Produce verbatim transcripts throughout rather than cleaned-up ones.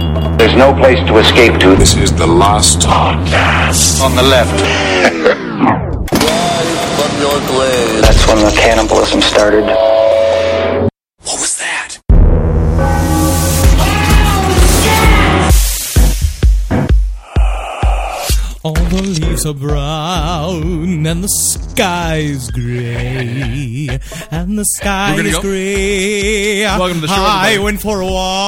There's no place to escape to. This is the last podcast. On the left. That's when the cannibalism started. What was that? All the leaves are brown and the sky's gray, and the sky is go? gray. Welcome to the show, I everybody. went for a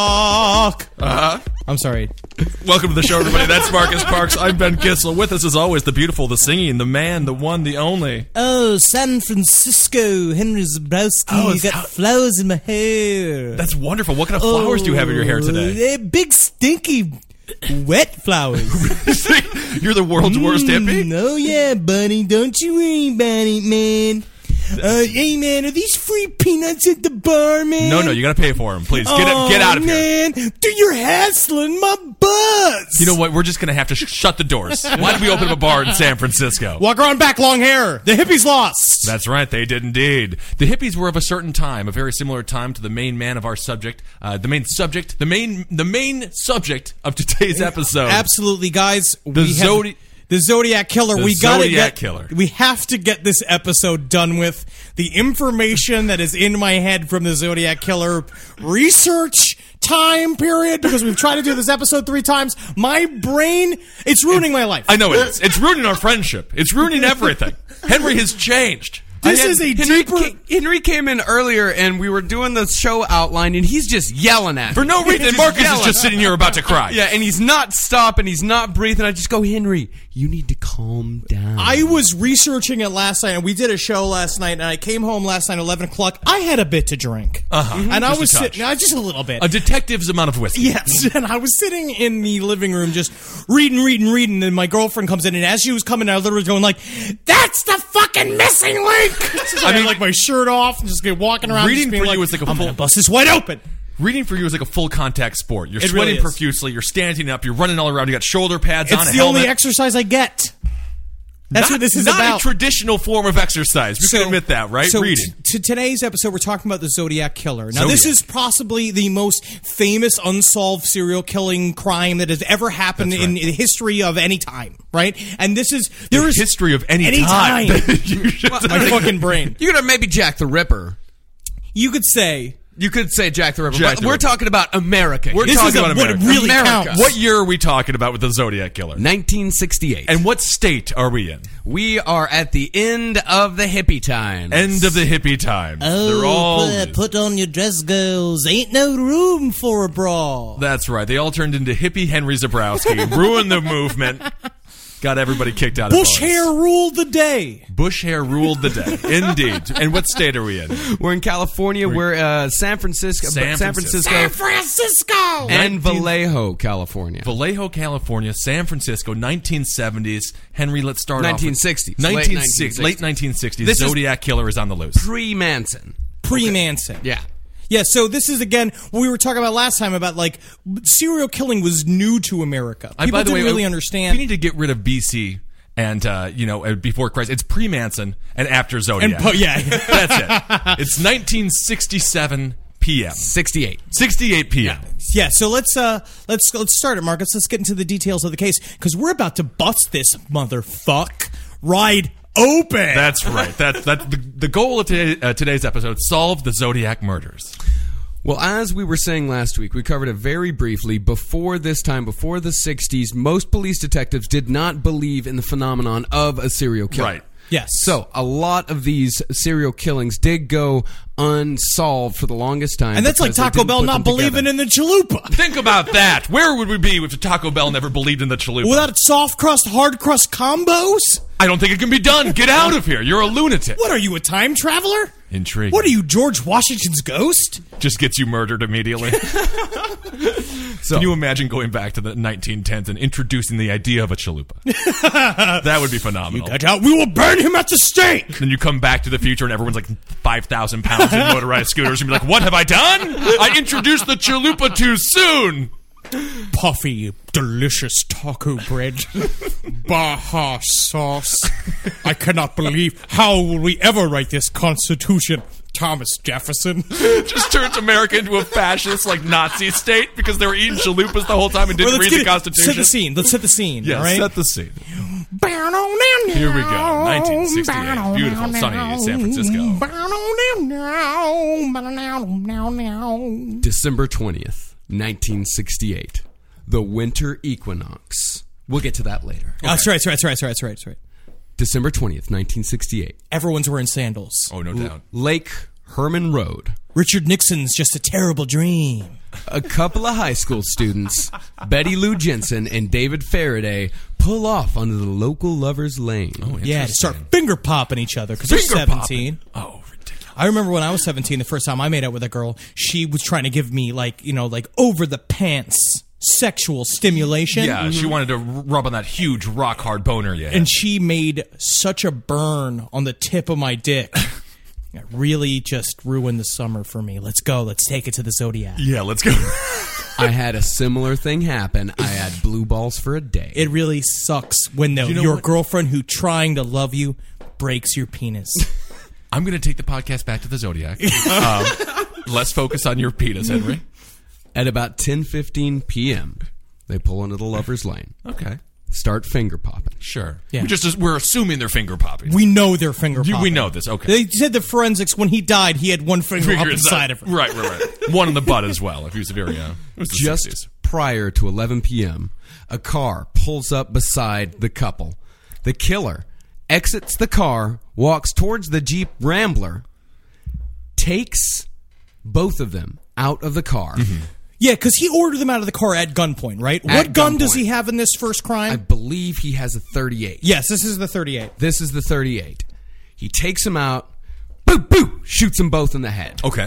walk. Uh-huh. I'm sorry. Welcome to the show, everybody. That's Marcus Parks. I'm Ben Kissel. With us, as always, the beautiful, the singing, the man, the one, the only. Oh, San Francisco, Henry Zabrowski. Oh, You it's got how- flowers in my hair. That's wonderful. What kind of flowers do you have in your hair today? Oh, they're big, stinky, wet flowers. You're the world's worst hippie? Mm, oh, yeah, buddy. Don't you worry about it, man. Uh, hey, man, are these free peanuts at the bar, man? No, no, you gotta pay for them. Please, get oh, get out of man. here. Dude, you're hassling my buzz. You know what? We're just gonna have to sh- shut the doors. Why did we open up a bar in San Francisco? Walk around back, long hair. The hippies lost. That's right, they did indeed. The hippies were of a certain time, a very similar time to the main man of our subject, uh, the main subject, the main the main subject of today's episode. Absolutely, guys. The we have Zodi- the Zodiac Killer. The we gotta Zodiac get, Killer. We have to get this episode done with. The information that is in my head from the Zodiac Killer research time period, because we've tried to do this episode three times. My brain, it's ruining my life. I know it is. It's ruining our friendship. It's ruining everything. Henry has changed. This I had- is a Henry, deeper... ca- Henry came in earlier, and we were doing the show outline, and he's just yelling at For me. no reason, Just Marcus is yelling. just sitting here about to cry. Yeah, and he's not stopping. He's not breathing. I just go, Henry, you need to calm down. I was researching it last night, and we did a show last night, and I came home last night at eleven o'clock. I had a bit to drink. Uh-huh. And I Just a was touch. sitting... uh, Just a little bit. A detective's amount of whiskey. Yes, and I was sitting in the living room just reading, reading, reading, and my girlfriend comes in, and as she was coming out, I literally going like, "That's the fucking missing link!" I mean, like my shirt off, and just get walking around. Reading just being for like, you is like a I'm full- gonna bust this wide open. Reading for you is like a full contact sport. You're It sweating really is. profusely. You're standing up. You're running all around. You got shoulder pads on. It's a the helmet. only exercise I get. That's not, what this is not about. a traditional form of exercise. We can admit that, right? So Reading. t- to today's episode, we're talking about the Zodiac Killer. Now, this Zodiac. is possibly the most famous unsolved serial killing crime that has ever happened That's in right. the history of any time, right? And this is there The is history of any, any time. time. You should- my fucking brain. You could have maybe Jack the Ripper. You could say You could say Jack the Ripper, Jack but the we're Ripper. talking about America. We're this talking is a, about what it America. really America. counts. What year are we talking about with the Zodiac Killer? nineteen sixty-eight. And what state are we in? we are at the end of the hippie time. End of the hippie times. Oh, They're all. put, put on your dress, girls. Ain't no room for a bra. That's right. They all turned into hippie Henry Zabrowski, ruined the movement, got everybody kicked out of Bush bars. hair ruled the day. Bush hair ruled the day. Indeed. And what state are we in? We're in California. We're uh, San Francisco, San San Francisco. Francisco, Francisco. and Vallejo, California. Vallejo, California, San Francisco, nineteen seventies. Henry, let's start nineteen off. sixties. With Late nineteen sixties. Late nineteen sixties. This is- Zodiac Killer is on the loose. Pre-Manson. Pre-Manson. Yeah. Yeah, so this is, again, what we were talking about last time about, like, serial killing was new to America. I- People by the didn't way, really uh, understand. We need to get rid of B C and, uh, you know, uh, before Christ. It's pre-Manson and after Zodiac. And po- yeah. That's it. It's nineteen sixty-seven p m sixty-eight. sixty-eight p m Yeah, so let's uh let's let's start it, Marcus. Let's get into the details of the case, because we're about to bust this motherfuck right open. That's right. That's that's the, the goal of today, uh, today's episode: solve the Zodiac murders. Well, as we were saying last week, we covered it very briefly. Before this time, before the sixties, most police detectives did not believe in the phenomenon of a serial killer. Right. Yes. So, a lot of these serial killings did go unsolved for the longest time. and that's like because they Taco didn't Bell put not them believing together. in the chalupa. Think about that. Where would we be if Taco Bell never believed in the chalupa? Without soft crust, hard crust combos? I don't think it can be done. Get out of here. You're a lunatic. What are you, a time traveler? Intriguing. What are you, George Washington's ghost? Just gets you murdered immediately. So, can you imagine going back to the nineteen tens and introducing the idea of a chalupa? That would be phenomenal. Get out, we will burn him at the stake! Then you come back to the future and everyone's like five thousand pounds in motorized scooters and be like, what have I done? I introduced the chalupa too soon. Puffy, delicious taco bread. Baja sauce. I cannot believe. How will we ever write this constitution? Thomas Jefferson. Just turns America into a fascist, like Nazi state because they were eating chalupas the whole time and didn't Well, let's read the get it- Constitution. Set the scene. Let's set the scene. Yeah, all right? set the scene. Here we go. nineteen sixty-eight. Beautiful, sunny San Francisco. December twentieth, nineteen sixty-eight. The winter equinox. We'll get to that later. Oh, that's right. That's right. That's right. That's right. That's right. That's right. December twentieth, nineteen sixty-eight. Everyone's wearing sandals. Oh, no doubt. Lake Herman Road. Richard Nixon's just a terrible dream. A couple of high school students, Betty Lou Jensen and David Faraday, pull off onto the local lovers' lane. Oh, Yeah, to start finger popping each other because they're Finger seventeen. popping. Oh, ridiculous. I remember when I was seventeen, the first time I made out with a girl, she was trying to give me like, you know, like over the pants sexual stimulation. Yeah, she wanted to rub on that huge rock hard boner you had. And she made such a burn on the tip of my dick. It really just ruined the summer for me. Let's go. Let's take it to the Zodiac. yeah, let's go. I had a similar thing happen. I had blue balls for a day. It really sucks when the, You know your what? girlfriend who trying to love you breaks your penis. I'm going to take the podcast back to the Zodiac. Um, let's focus on your penis, Henry. At about ten fifteen p.m., they pull into the lovers' lane. Okay. Start finger popping. Sure. Yeah. We just we're assuming they're finger popping. We know they're finger You- popping. we know this. Okay. They said the forensics, when he died, he had one finger, Finger up inside inside- of her. Right, right, right. One in the butt as well. If he was very young. It was the Just sixties. prior to eleven p.m., a car pulls up beside the couple. The killer exits the car, walks towards the Jeep Rambler, takes both of them out of the car. Mm-hmm. Yeah, because he ordered them out of the car at gunpoint, right? At what gun does gunpoint. he have in this first I crime? believe he has a thirty-eight. Yes, this is the thirty-eight. This is the thirty-eight. He takes them out, boo, boo, shoots them both in the head. Okay.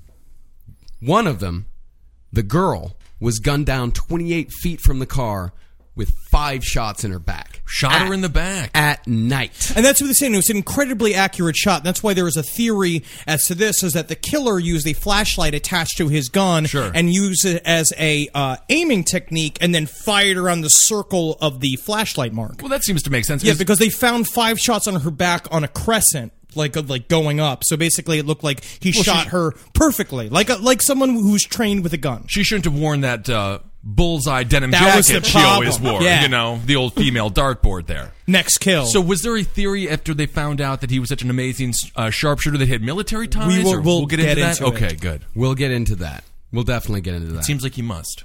One of them, the girl, was gunned down twenty-eight feet from the car with five shots in her back. Shot At- her in the back. At night. And that's what they're saying. It was an incredibly accurate shot. That's why there was a theory as to this, is that the killer used a flashlight attached to his gun Sure. and used it as a uh, aiming technique and then fired around the circle of the flashlight mark. Well, that seems to make sense. Yeah, Is- because they found five shots on her back on a crescent, like like going up. So basically, it looked like he Well, shot she- her perfectly, like a, like someone who's trained with a gun. she shouldn't have worn that uh, bullseye denim That was jacket the she always problem. wore. Yeah. You know, the old female dartboard there. Next kill. So was there a theory after they found out that he was such an amazing uh, sharpshooter that he had military ties? We will- or we'll get, get into that? into it. Okay, good. We'll get into that. We'll definitely get into that. Seems like he must.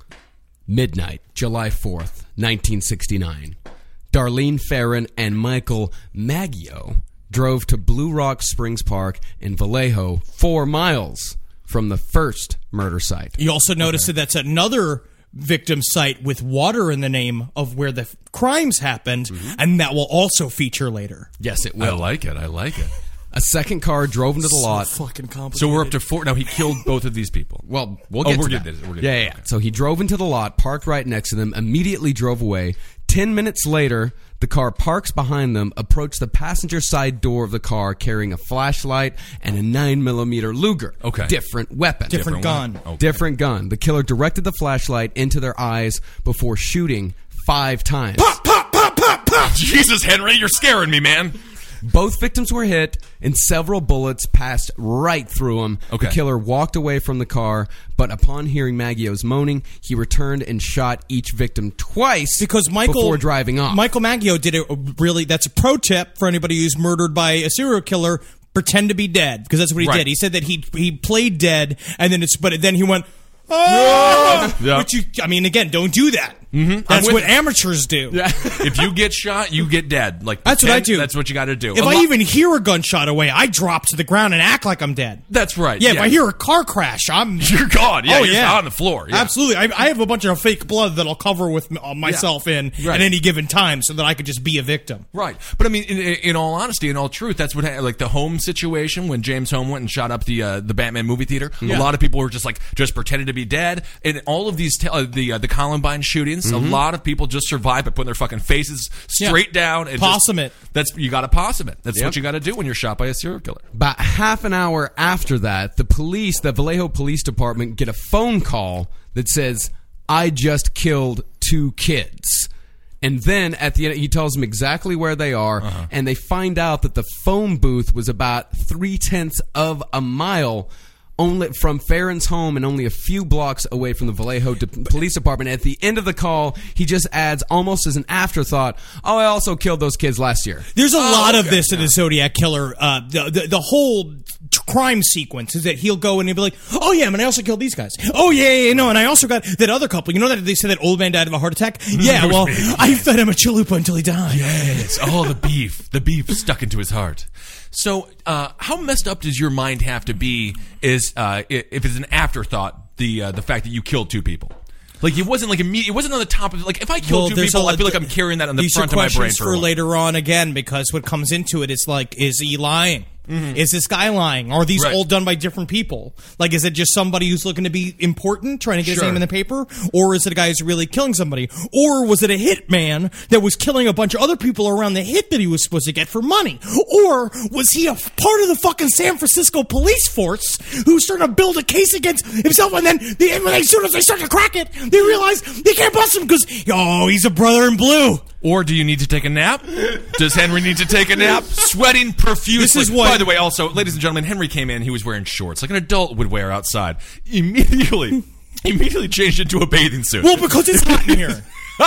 Midnight, July fourth, nineteen sixty-nine. Darlene Farron and Michael Maggio drove to Blue Rock Springs Park in Vallejo, four miles from the first murder site. You also notice that that's another victim site with water in the name of where the f- crimes happened, and that will also feature later. Yes, it I will. like it. I like it. A second car drove into the lot. Fucking complicated. So we're up to four. Now he killed both of these people. Well, we'll Oh, get we're to getting that. to it. We're getting yeah, to it. yeah. Okay. So he drove into the lot, parked right next to them, immediately drove away. Ten minutes later, the car parks behind them, approached the passenger side door of the car carrying a flashlight and a nine millimeter Luger. Okay. Different weapon. Different gun. one? Okay. Different gun. The killer directed the flashlight into their eyes before shooting five times. Pop, pop, pop, pop. Jesus, Henry, you're scaring me, man. Both victims were hit, and several bullets passed right through them. Okay. The killer walked away from the car, but upon hearing Maggio's moaning, he returned and shot each victim twice because Michael before driving off. Michael Maggio did it really. That's a pro tip for anybody who's murdered by a serial killer. Pretend to be dead, because that's what he Right. did. He said that he he played dead, and then it's but then he went. Oh! Yeah. Which you, I mean, again, don't do that. Mm-hmm. That's with what it. amateurs do. If you get shot, you get dead. Like That's what I pretend do. That's what you got to do. If A I lot- even hear a gunshot away, I drop to the ground and act like I'm dead. that's right. Yeah, if I hear a car crash, I'm you're gone. Yeah, oh you're yeah, on the floor. Yeah. Absolutely. I, I have a bunch of fake blood that I'll cover with uh, myself in Right. at any given time, so that I could just be a victim. Right, but I mean, in, in all honesty, in all truth, that's what ha- like the Home situation when James Home went and shot up the uh, the Batman movie theater. Yeah. A lot of people were just like just pretending to be dead, and all of these te- uh, the uh, the Columbine shootings, a lot of people just survived by putting their fucking faces straight Yeah. down and Possum just, it. That's you got to possum it. That's Yep. what you got to do when you're shot by a serial killer. About half an hour after that, the police, the Vallejo Police Department, get a phone call that says, "I just killed two kids." And then at the end, he tells them exactly where they are, Uh-huh. and they find out that the phone booth was about three tenths of a mile only from Farron's home and only a few blocks away from the Vallejo de- Police Department. At the end of the call, he just adds, almost as an afterthought, "Oh, I also killed those kids last year." There's a Oh, lot okay. of this in the Zodiac Killer. Uh, the, the the whole t- crime sequence is that he'll go and he'll be like, "Oh yeah, man, I also killed these guys. Oh yeah, yeah, yeah, no, and I also got that other couple. You know that they said that old man died of a heart attack? Yeah, well, I fed him a chalupa until he died. Yes. Oh, the beef. The beef stuck into his heart. So, uh, how messed up does your mind have to be? Is uh, i- if it's an afterthought, the uh, the fact that you killed two people, like it wasn't like immediate, it wasn't on the top of like if I killed Well, two there's people, a- I feel like I'm carrying that on the These front are of my brain questions for, for a while. later on again, because what comes into it is like, is he lying? Is this guy lying? Are these Right. all done by different people? Like, is it just somebody who's looking to be important, trying to get his Sure. name in the paper? Or is it a guy who's really killing somebody? Or was it a hitman that was killing a bunch of other people around the hit that he was supposed to get for money? Or was he a f- part of the fucking San Francisco police force who's starting to build a case against himself? And then the, when they, as soon as they start to crack it, they realize they can't bust him because, oh, he's a brother in blue. Or do you need to take a nap? Does Henry need to take a nap? Sweating profusely. This is what- By the way, also, ladies and gentlemen, Henry came in. He was wearing shorts like an adult would wear outside. Immediately, immediately changed into a bathing suit. Well, because it's hot in here.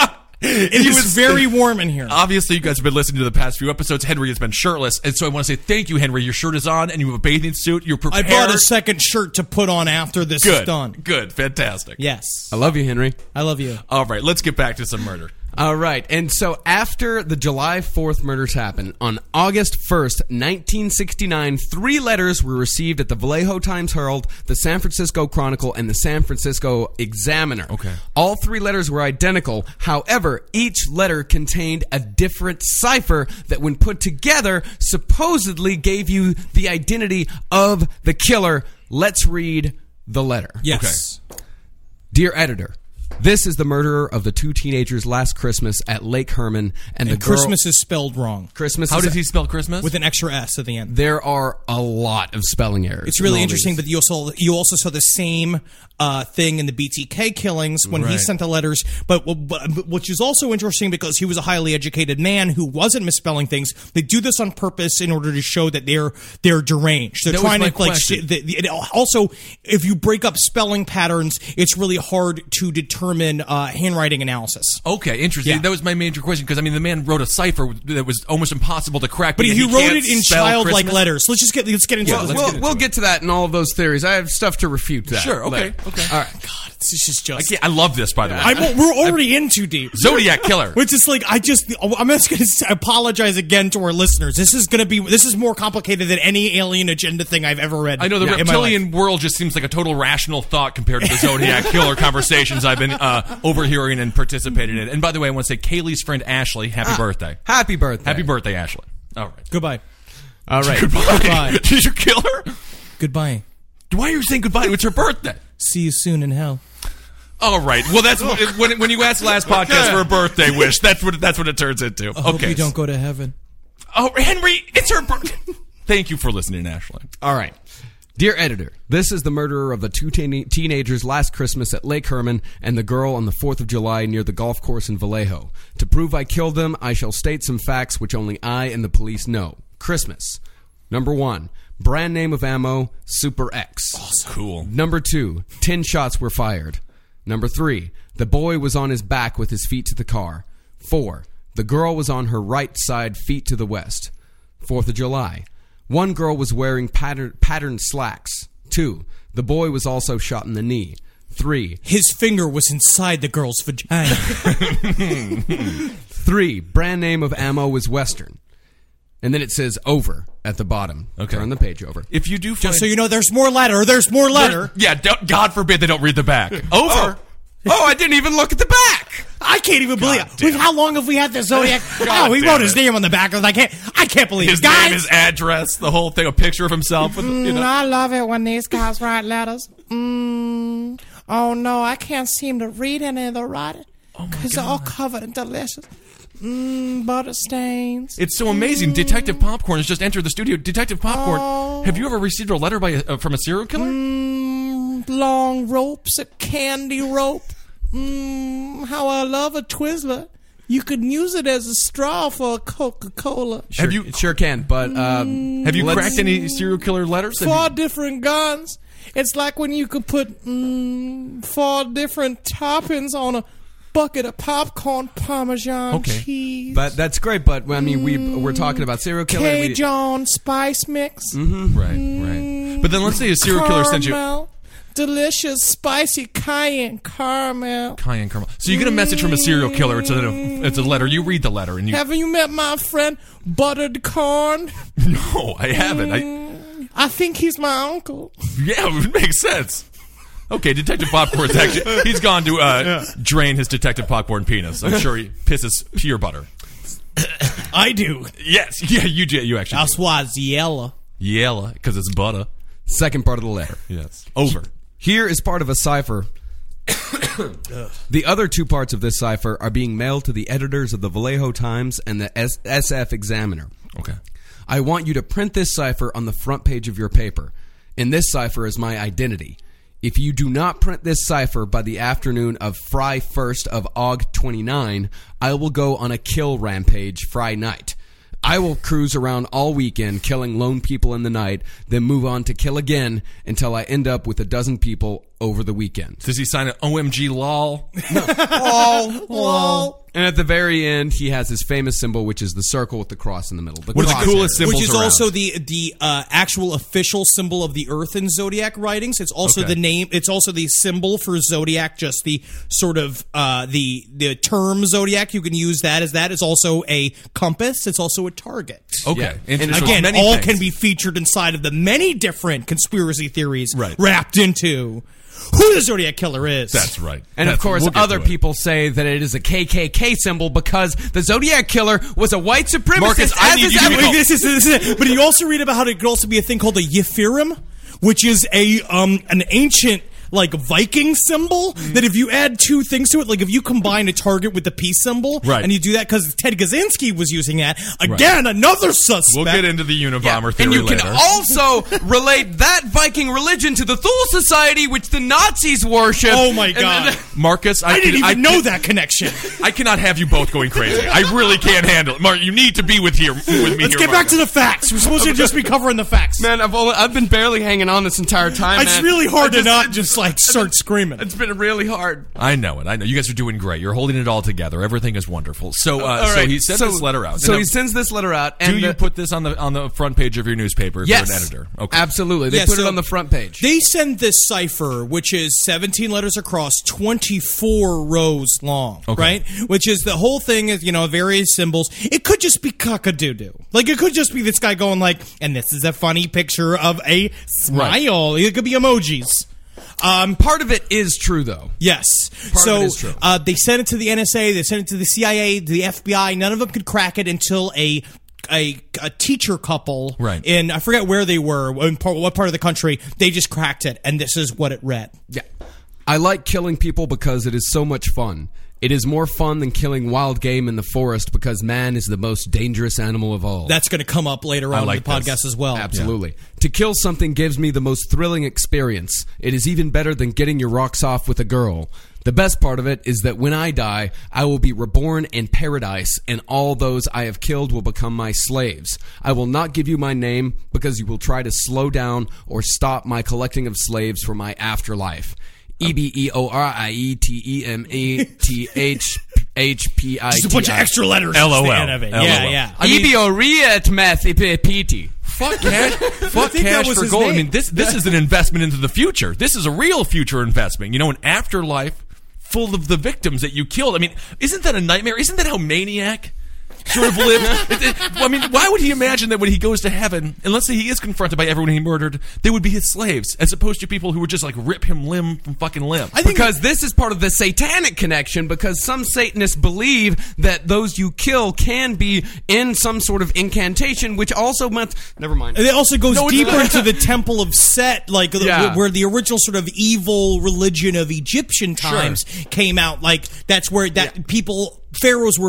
It He is was- very warm in here. Obviously, you guys have been listening to the past few episodes. Henry has been shirtless, and so I want to say thank you, Henry. Your shirt is on, and you have a bathing suit. You're I prepared. bought a second shirt to put on after this Good, is done. good, fantastic. Yes. I love you, Henry. I love you. All right, let's get back to some murder. All right, and so after the July fourth murders happened, on August first, nineteen sixty-nine, three letters were received at the Vallejo Times-Herald, the San Francisco Chronicle, and the San Francisco Examiner. Okay. All three letters were identical. However, each letter contained a different cipher that, when put together, supposedly gave you the identity of the killer. Let's read the letter. Yes. Dear editor, this is the murderer of the two teenagers last Christmas at Lake Herman, and, And the girl, Christmas is spelled wrong. Christmas. How is, does he spell Christmas? With an extra S at the end. There are a lot of spelling errors. It's in really all interesting, these. but you also you also saw the same uh, thing in the B T K killings when he Right. sent the letters. But, but which is also interesting because he was a highly educated man who wasn't misspelling things. They do this on purpose in order to show that they're they're deranged. They're That was trying my to like. question. sh- the, the, it also, if you break up spelling patterns, it's really hard to determine uh, handwriting analysis. Okay, interesting. Yeah. That was my major question because I mean, the man wrote a cipher that was almost impossible to crack. But yet he, wrote can't it in spell childlike Christmas? letters. Let's just get let's get into Well, it. Let's we'll, get into we'll it. get to that in all of those theories. I have stuff to refute that. Sure. Okay. later. Okay. All right. God, this is just. Yeah, I love this. By the way, I won't- we're already in too deep. Zodiac Killer. Which is like, I just, I'm just going to apologize again to our listeners. This is going to be, this is more complicated than any alien agenda thing I've ever read. I know the in my life. reptilian world just seems like a total rational thought compared to the Zodiac Killer conversations I've been uh, overhearing and participating in. And by the way, I want to say Kaylee's friend Ashley, happy birthday. Happy birthday. Happy birthday, Ashley. All right. Goodbye. All right. Goodbye. Did you kill her? Goodbye. Why are you saying goodbye? It's her birthday. See you soon in hell. All right. Well, that's what, when when you asked last podcast for a birthday wish. That's what that's what it turns into. I hope okay. you don't go to heaven. Oh, Henry, it's her birthday. Thank you for listening, Ashley. All right. Dear editor, this is the murderer of the two teen- teenagers last Christmas at Lake Herman and the girl on the fourth of July near the golf course in Vallejo. To prove I killed them, I shall state some facts which only I and the police know. Christmas. Number one, brand name of ammo, Super X. Cool. Number two, ten shots were fired. Number three, the boy was on his back with his feet to the car. Four, the girl was on her right side, feet to the west. Fourth of July. One girl was wearing pattern, patterned slacks. Two, the boy was also shot in the knee. Three, His finger was inside the girl's vagina. three, brand name of ammo was Western. And then it says over at the bottom. Okay. Turn the page over. If you do find, Just so you know, there's more letter. There's more letter. yeah, don't, God forbid they don't read the back. Over. Oh. oh, I didn't even look at the back. I can't even believe it. damn. We've- How long have we had the Zodiac? God oh, he damn wrote his it. name on the back. I was like, I can't, I can't believe His it. Guys, name, his address, the whole thing, a picture of himself. With, you know. Mm, I love it when these guys write letters. Mm, oh no, I can't seem to read any of the writing because they're all covered in delicious mm, butter stains. It's so amazing. Detective Popcorn has just entered the studio. Detective Popcorn, Oh. have you ever received a letter by a, uh, from a serial killer? Mm, long ropes, a candy rope. Mm, how I love a Twizzler. You could use it as a straw for a Coca-Cola. Sure, Have you- it sure can, but um, Have you let's- cracked any serial killer letters? Have Four you- different guns. It's like when you could put mm, four different toppings on a bucket of popcorn Parmesan Okay. cheese. But that's great. But I mean, we we're talking about serial killer. we- Cajun spice mix. Right, right. But then let's say a serial killer sends you Caramel, delicious spicy cayenne caramel. cayenne caramel. So you get a message from a serial killer. It's a it's a letter. You read the letter and you. Have you met my friend Buttered Corn? No, I haven't. I, I think he's my uncle. yeah, it makes sense. Okay, Detective Popcorn's actually he's gone to uh, drain his Detective Popcorn penis. I'm sure he pisses pure butter. I do. Yes, yeah, you do- you actually. That's why it's yellow. Yeah, because it's butter. Second part of the letter. Yes, over. Here is part of a cipher. The other two parts of this cipher are being mailed to the editors of the Vallejo Times and the S- SF Examiner. Okay. I want you to print this cipher on the front page of your paper. In this cipher is my identity. If you do not print this cipher by the afternoon of Fry first of Og twenty-nine, I will go on a kill rampage Fry night. I will cruise around all weekend killing lone people in the night, then move on to kill again until I end up with a dozen people over the weekend. Does he sign an O M G lol? Lol, lol. And at the very end, he has his famous symbol, which is the circle with the cross in the middle. The One of the cross coolest area. symbols Which is around. also the the uh, actual official symbol of the Earth in Zodiac writings. It's also Okay. the name. It's also the symbol for Zodiac. Just the sort of uh, the the term Zodiac. You can use that as that. It's also a compass. It's also a target. Okay. Yeah. And And so Again, many all things. can be featured inside of the many different conspiracy theories Right. wrapped into who the Zodiac Killer is. That's right. And That's- of course, we'll get other to it. people say that it is a K K K symbol because the Zodiac Killer was a white supremacist. Marcus, I as need is you to every- be- This is, this is it. But you also read about how it could also be a thing called a Yephirim, which is a um an ancient like Viking symbol that if you add two things to it, like if you combine a target with the peace symbol, Right. and you do that because Ted Kaczynski was using that again, another suspect. We'll get into the Unabomber and theory you later. can also relate that Viking religion to the Thule Society, which the Nazis worship. Oh my And God. then- Marcus, I, I didn't can, even I know can- that connection. I cannot have you both going crazy. I really can't handle it. Mark, you need to be with here with me Let's here, get back Marcus. to the facts. We're supposed to just be covering the facts. Man, I've only, I've been barely hanging on this entire time. it's man. really hard I to just- not just like start screaming. It's been really hard. I know it. I know. You guys are doing great. You're holding it all together. Everything is wonderful. So, uh, All so right. he sent So- this letter out. So Now, he sends this letter out. And do you the- put this on the on the front page of your newspaper if Yes, you're an editor? Okay. absolutely. They Yeah, put it so on the front page. They send this cipher, which is seventeen letters across, twenty-four rows long, Okay. right? Which is the whole thing is, you know, various symbols. It could just be cock-a-doo-doo. Like, it could just be this guy going like, and this is a funny picture of a smile. It could be emojis. Um, Part of it is true, though. Yes. Part so of it is true. Uh, they sent it to the N S A. They sent it to the C I A, to the F B I. None of them could crack it until a a, a teacher couple Right. in I forget where they were, in part, what part of the country. They just cracked it, and this is what it read. Yeah. I like killing people because it is so much fun. It is more fun than killing wild game in the forest because man is the most dangerous animal of all. That's going to come up later on like in the podcast this. as well. Absolutely. To kill something gives me the most thrilling experience. It is even better than getting your rocks off with a girl. The best part of it is that when I die, I will be reborn in paradise, and all those I have killed will become my slaves. I will not give you my name because you will try to slow down or stop my collecting of slaves for my afterlife. E B E O R I E T E M E T H H P I T I. Just a bunch of extra letters. L O L. at the end of it. L O L. Yeah, yeah. I mean- Ibioriat math ipiti. Fuck cash, fuck think that cash was for his gold. I name. mean, this this is an investment into the future. This is a real future investment. You know, an afterlife full of the victims that you killed. I mean, isn't that a nightmare? Isn't that how Maniac sort of lived? It- it- I mean, why would he imagine that when he goes to heaven, and let's say he is confronted by everyone he murdered, they would be his slaves, as opposed to people who would just like rip him limb from fucking limb? I think Because this is part of the satanic connection, because some Satanists believe that those you kill can be in some sort of incantation, which also meant... Never mind. And it also goes No, it's deeper not. into the Temple of Set, like the- Yeah. where the original sort of evil religion of Egyptian times came out. Like that's where that people pharaohs were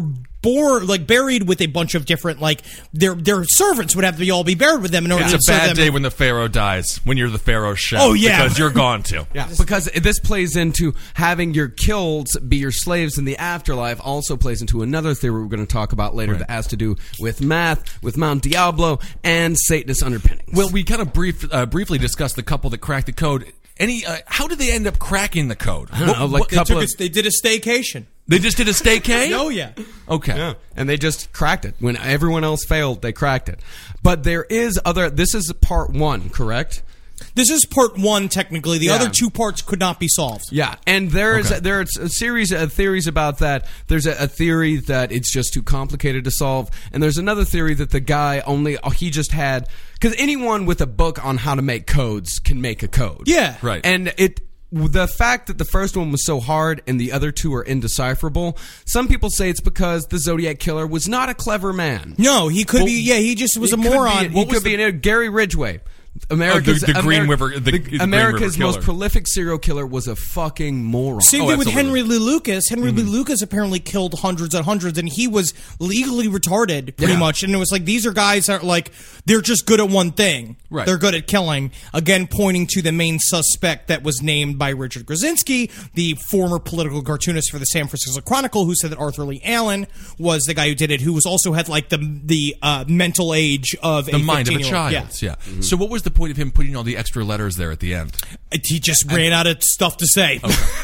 born, like buried with a bunch of different, like their their servants would have to be all be buried with them in order It's to a serve bad them. day when the pharaoh dies, when you're the pharaoh's chef. Oh, yeah. Because you're gone too. Yeah, because this plays into having your kills be your slaves in the afterlife. Also plays into another theory we're going to talk about later Right. that has to do with math, with Mount Diablo, and Satanist underpinnings. Well, we kind of brief, uh, briefly discussed the couple that cracked the code. Any? Uh, how did they end up cracking the code? I don't know, like They, couple took of, a, they did a staycation. They just did a staycation? Oh yeah. Okay. yeah, and they just cracked it. When everyone else failed, they cracked it. But there is other. This is part one, correct? This is part one, technically. The Yeah. other two parts could not be solved. Yeah, and there's Okay. there's a series of theories about that. There's a, a theory that it's just too complicated to solve, and there's another theory that the guy only he just had because anyone with a book on how to make codes can make a code. Yeah. Right. And it the fact that the first one was so hard and the other two are indecipherable, some people say it's because the Zodiac Killer was not a clever man. No, he could be. Yeah, he just was He a could moron. Be, What he was could the- be an, Gary Ridgway. America's Oh, the- the Green Ameri- River- the- the Green America's River most Killer. prolific serial killer was a fucking moron. Same Oh, thing with absolutely. Henry Lee Lucas. Henry Lee Lucas apparently killed hundreds and hundreds, and he was legally retarded, pretty Yeah. much. And it was like, these are guys that are like, they're just good at one thing. Right. They're good at killing. Again, pointing to the main suspect that was named by Richard Grzinski, the former political cartoonist for the San Francisco Chronicle, who said that Arthur Lee Allen was the guy who did it, who was also had like the the uh, mental age of The a mind of a fifteen-year-old. child. Yeah. Yeah. So what was the point of him putting all the extra letters there at the end? He just ran out of stuff to say.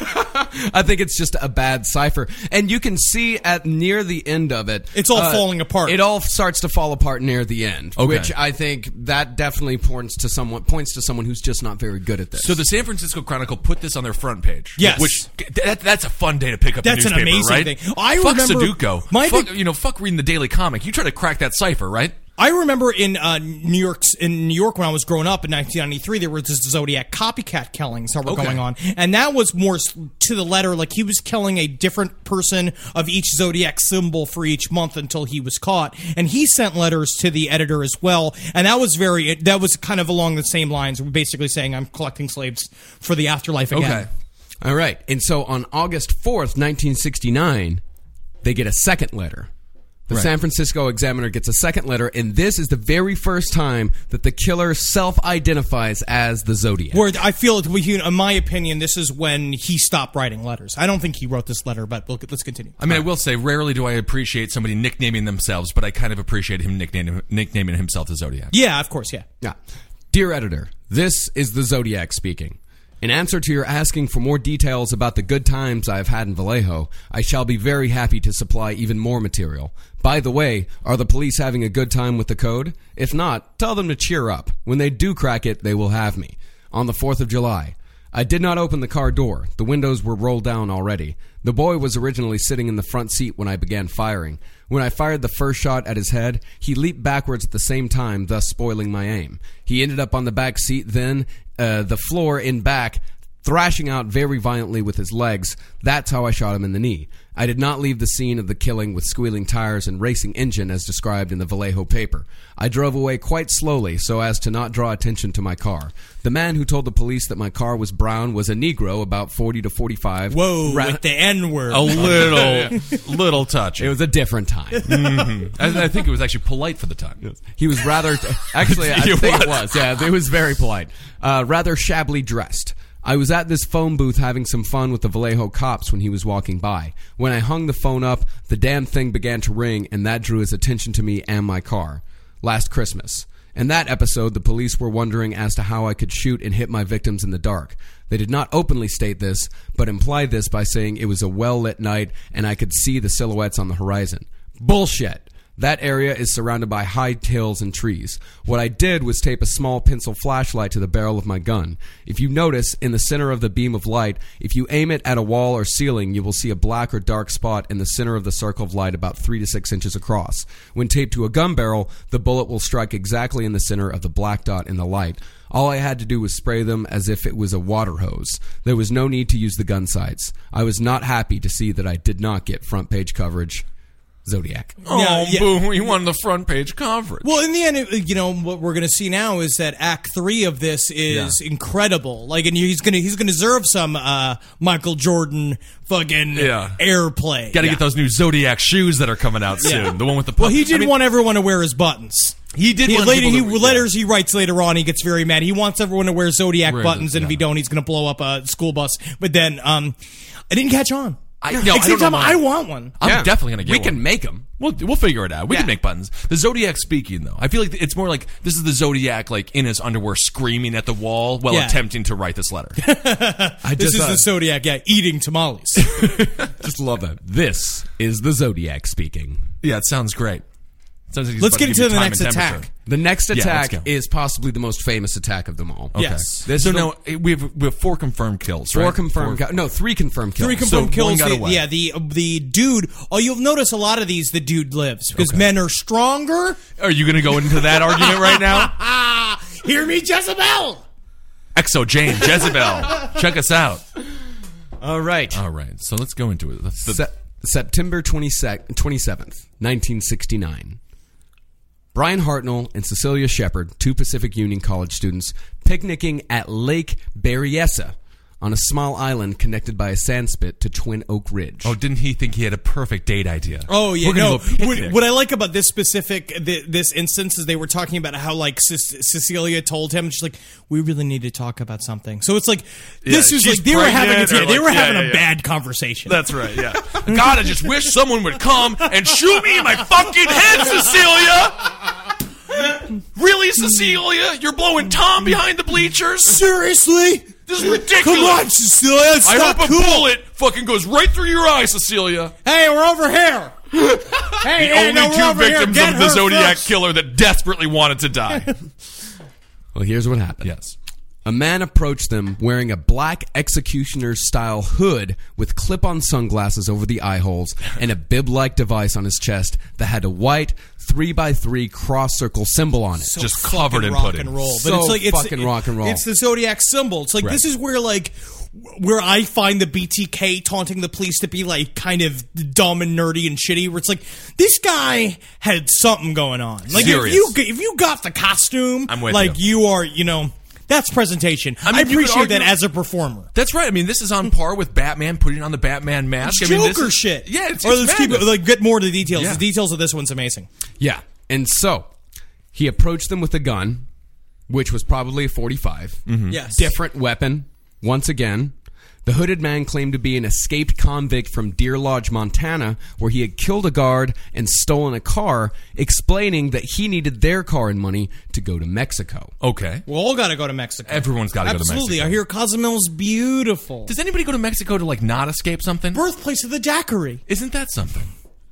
I think it's just a bad cipher, and you can see at near the end of it, It's all falling apart. It all starts to fall apart near the end, Okay. which I think that definitely points to someone points to someone who's just not very good at this. So the San Francisco Chronicle put this on their front page. Yes. Which that, that's a fun day to pick up That's a an newspaper, amazing right? thing. I fuck remember- Sudoku. my fuck, big- you know, fuck reading the Daily Comic. You try to crack that cipher, right? I remember in uh, New York, in New York when I was growing up in nineteen ninety-three, there was this Zodiac copycat killings that were Okay. going on, and that was more s- to the letter. Like he was killing a different person of each Zodiac symbol for each month until he was caught, and he sent letters to the editor as well. And that was very, that was kind of along the same lines, basically saying I'm collecting slaves for the afterlife again. Okay. all right, and so on August fourth, nineteen sixty-nine, they get a second letter. The Right. San Francisco Examiner gets a second letter, and this is the very first time that the killer self-identifies as the Zodiac. Where I feel, it, in my opinion, this is when he stopped writing letters. I don't think he wrote this letter, but we'll, let's continue. I mean, I will say, rarely do I appreciate somebody nicknaming themselves, but I kind of appreciate him nicknaming, nicknaming himself the Zodiac. Yeah, of course, yeah. Yeah. Dear editor, this is the Zodiac speaking. In answer to your asking for more details about the good times I have had in Vallejo, I shall be very happy to supply even more material. By the way, are the police having a good time with the code? If not, tell them to cheer up. When they do crack it, they will have me. On the fourth of July. I did not open the car door. The windows were rolled down already. The boy was originally sitting in the front seat when I began firing. When I fired the first shot at his head, he leaped backwards at the same time, thus spoiling my aim. He ended up on the back seat, then uh, the floor in back, thrashing out very violently with his legs. That's how I shot him in the knee. I did not leave the scene of the killing with squealing tires and racing engine as described in the Vallejo paper. I drove away quite slowly so as to not draw attention to my car. The man who told the police that my car was brown was a Negro about forty to forty-five. Whoa, Ra- with the N word. A little, little touchy. It was a different time. I, I think it was actually polite for the time. He was rather... Actually, I It think it was. was. Yeah, it was very polite. Uh, rather shabbily dressed. I was at this phone booth having some fun with the Vallejo cops when he was walking by. When I hung the phone up, the damn thing began to ring, and that drew his attention to me and my car. Last Christmas. In that episode, the police were wondering as to how I could shoot and hit my victims in the dark. They did not openly state this, but implied this by saying it was a well-lit night and I could see the silhouettes on the horizon. Bullshit! That area is surrounded by high hills and trees. What I did was tape a small pencil flashlight to the barrel of my gun. If you notice, in the center of the beam of light, if you aim it at a wall or ceiling, you will see a black or dark spot in the center of the circle of light about three to six inches across. When taped to a gun barrel, the bullet will strike exactly in the center of the black dot in the light. All I had to do was spray them as if it was a water hose. There was no need to use the gun sights. I was not happy to see that I did not get front page coverage. Zodiac. Oh, Yeah, yeah. boo! He won the front page coverage. Well, in the end, it- you know what we're going to see now is that Act Three of this is Yeah. incredible. Like, and he's going to he's going to deserve some uh, Michael Jordan fucking Yeah. airplay. Got to Yeah. get those new Zodiac shoes that are coming out soon. Yeah. The one with the. Well, he did I mean, want everyone to wear his buttons. He did. He, want later, he, people to- letters he writes later on, he gets very mad. He wants everyone to wear Zodiac Wear buttons, the- and if yeah. he don't, he's going to blow up a school bus. But then, um, I didn't catch on. I, no, At I the don't same know time, why. I want one. I'm Yeah. definitely gonna get We one. can make them. We'll we'll figure it out. We Yeah. can make buttons. The Zodiac speaking though, I feel like it's more like this is the Zodiac like in his underwear screaming at the wall while Yeah. attempting to write this letter. I This just, is uh, the Zodiac, yeah, eating tamales. just love that. This is the Zodiac speaking. Yeah, it sounds great. It sounds like he's Let's about get to into give you the time next and attack. temperature. The next let's attack go. is possibly the most famous attack of them all. Okay. Yes. This so is the- now eh, we have we have four confirmed kills. Four right? confirmed. Four- Ki- no, three confirmed kills. Three confirmed So one kills. got the- away. yeah, the the dude. Oh, you'll notice a lot of these. The dude lives because Okay. men are stronger. Are you going to go into that argument right now? Ah, hear me, Jezebel. Exo Jane Jezebel, check us out. All right. All right, so let's go into it. That's the- Se- September twenty-seventh, nineteen sixty-nine. Brian Hartnell and Cecilia Shepard, two Pacific Union College students, picnicking at Lake Berryessa on a small island connected by a sandspit to Twin Oak Ridge. oh, didn't he think he had a perfect date idea? Oh yeah, We're gonna no. go picnic. What, what I like about this specific th- this instance is they were talking about how like Ce- Cecilia told him, she's like, we really need to talk about something. So it's like this Yeah, was she's like they were having a, pregnant or they like- were yeah, having yeah, a yeah. bad conversation. That's right, yeah. God, I just wish someone would come and shoot me in my fucking head, Cecilia! Really, Cecilia? You're blowing Tom behind the bleachers? Seriously? This is ridiculous! Come on, Cecilia. It's I not hope a cool. bullet fucking goes right through your eye, Cecilia. Hey, we're over here. Hey, The hey, only no, we're two over here. victims Get of the her Zodiac first. killer that desperately wanted to die. Well, here's what happened. Yes. A man approached them wearing a black executioner-style hood with clip-on sunglasses over the eye holes and a bib-like device on his chest that had a white three by three cross-circle symbol on it. So Just fucking covered in rock pudding. and roll. But So it's like it's fucking rock and roll. It's the Zodiac symbol. It's like Right. this is where like where I find the B T K taunting the police to be like kind of dumb and nerdy and shitty. Where it's like this guy had something going on. Like Serious. if you if you got the costume, I'm with like you. you are you know. That's presentation. I, I mean, you could appreciate that argue- as a performer. That's right. I mean, this is on par with Batman putting on the Batman mask. It's I mean, this Joker is- shit. Yeah, it's, or it's let's keep it madness. like get more to the details. Yeah. The details of this one's amazing. Yeah. And so, he approached them with a gun, which was probably a forty-five. Yes. Different weapon, once again. The hooded man claimed to be an escaped convict from Deer Lodge, Montana, where he had killed a guard and stolen a car, explaining that he needed their car and money to go to Mexico. Okay. We all got to go to Mexico. Everyone's gotta go to Absolutely. Mexico. I hear Cozumel's beautiful. Does anybody go to Mexico to like not escape something? Birthplace of the daiquiri. Isn't that something?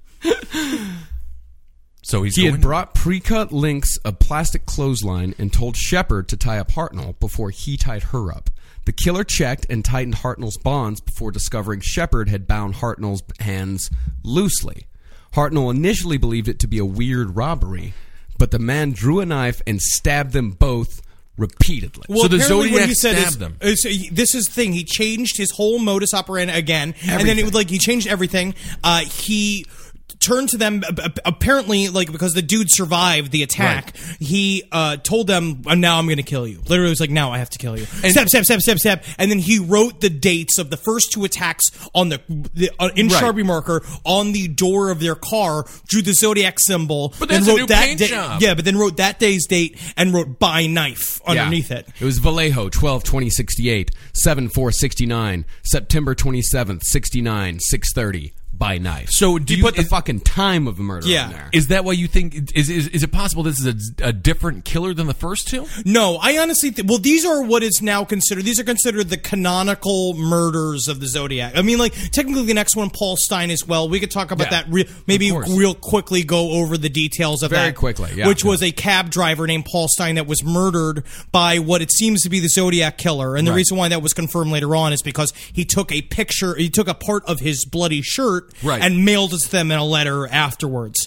So he's He going had brought pre-cut links of plastic clothesline and told Shepard to tie up Hartnell before he tied her up. The killer checked and tightened Hartnell's bonds before discovering Shepard had bound Hartnell's hands loosely. Hartnell initially believed it to be a weird robbery, but the man drew a knife and stabbed them both repeatedly. Well, So the apparently what Zodiac he said is, stabbed them. is- this is the thing. He changed his whole modus operandi again, and then it was like he changed everything. Uh, he turned to them a- a- apparently like because the dude survived the attack. He uh, told them, "Uh, "Now I'm going to kill you." Literally, it was like, "Now I have to kill you." And- step, step, step, step, step, and then he wrote the dates of the first two attacks on the, the uh, in Right. Sharpie marker on the door of their car. Drew the Zodiac symbol, But then that's a wrote new that paint day- job. Yeah, but then wrote that day's date and wrote "by knife" underneath Yeah. it. It was Vallejo, twelve twenty sixty-eight, seven four sixty-nine, September twenty-seventh, sixty-nine, six thirty, by knife. So do he you- put the is- fucking time of the murder Yeah. on there. Is that why you think? Is is, is it possible this is a, a different killer than the first two? No, I honestly think. Well, these are what is now considered. These are considered the canonical murders of the Zodiac. I mean, like technically, the next one, Paul Stein, as well. We could talk about Yeah, that. Re- maybe of course. real quickly go over the details of Very that. quickly, yeah. Which Yeah. was a cab driver named Paul Stein that was murdered by what it seems to be the Zodiac killer. And the Right. reason why that was confirmed later on is because he took a picture. He took a part of his bloody shirt Right. and mailed it to them in a letter afterwards.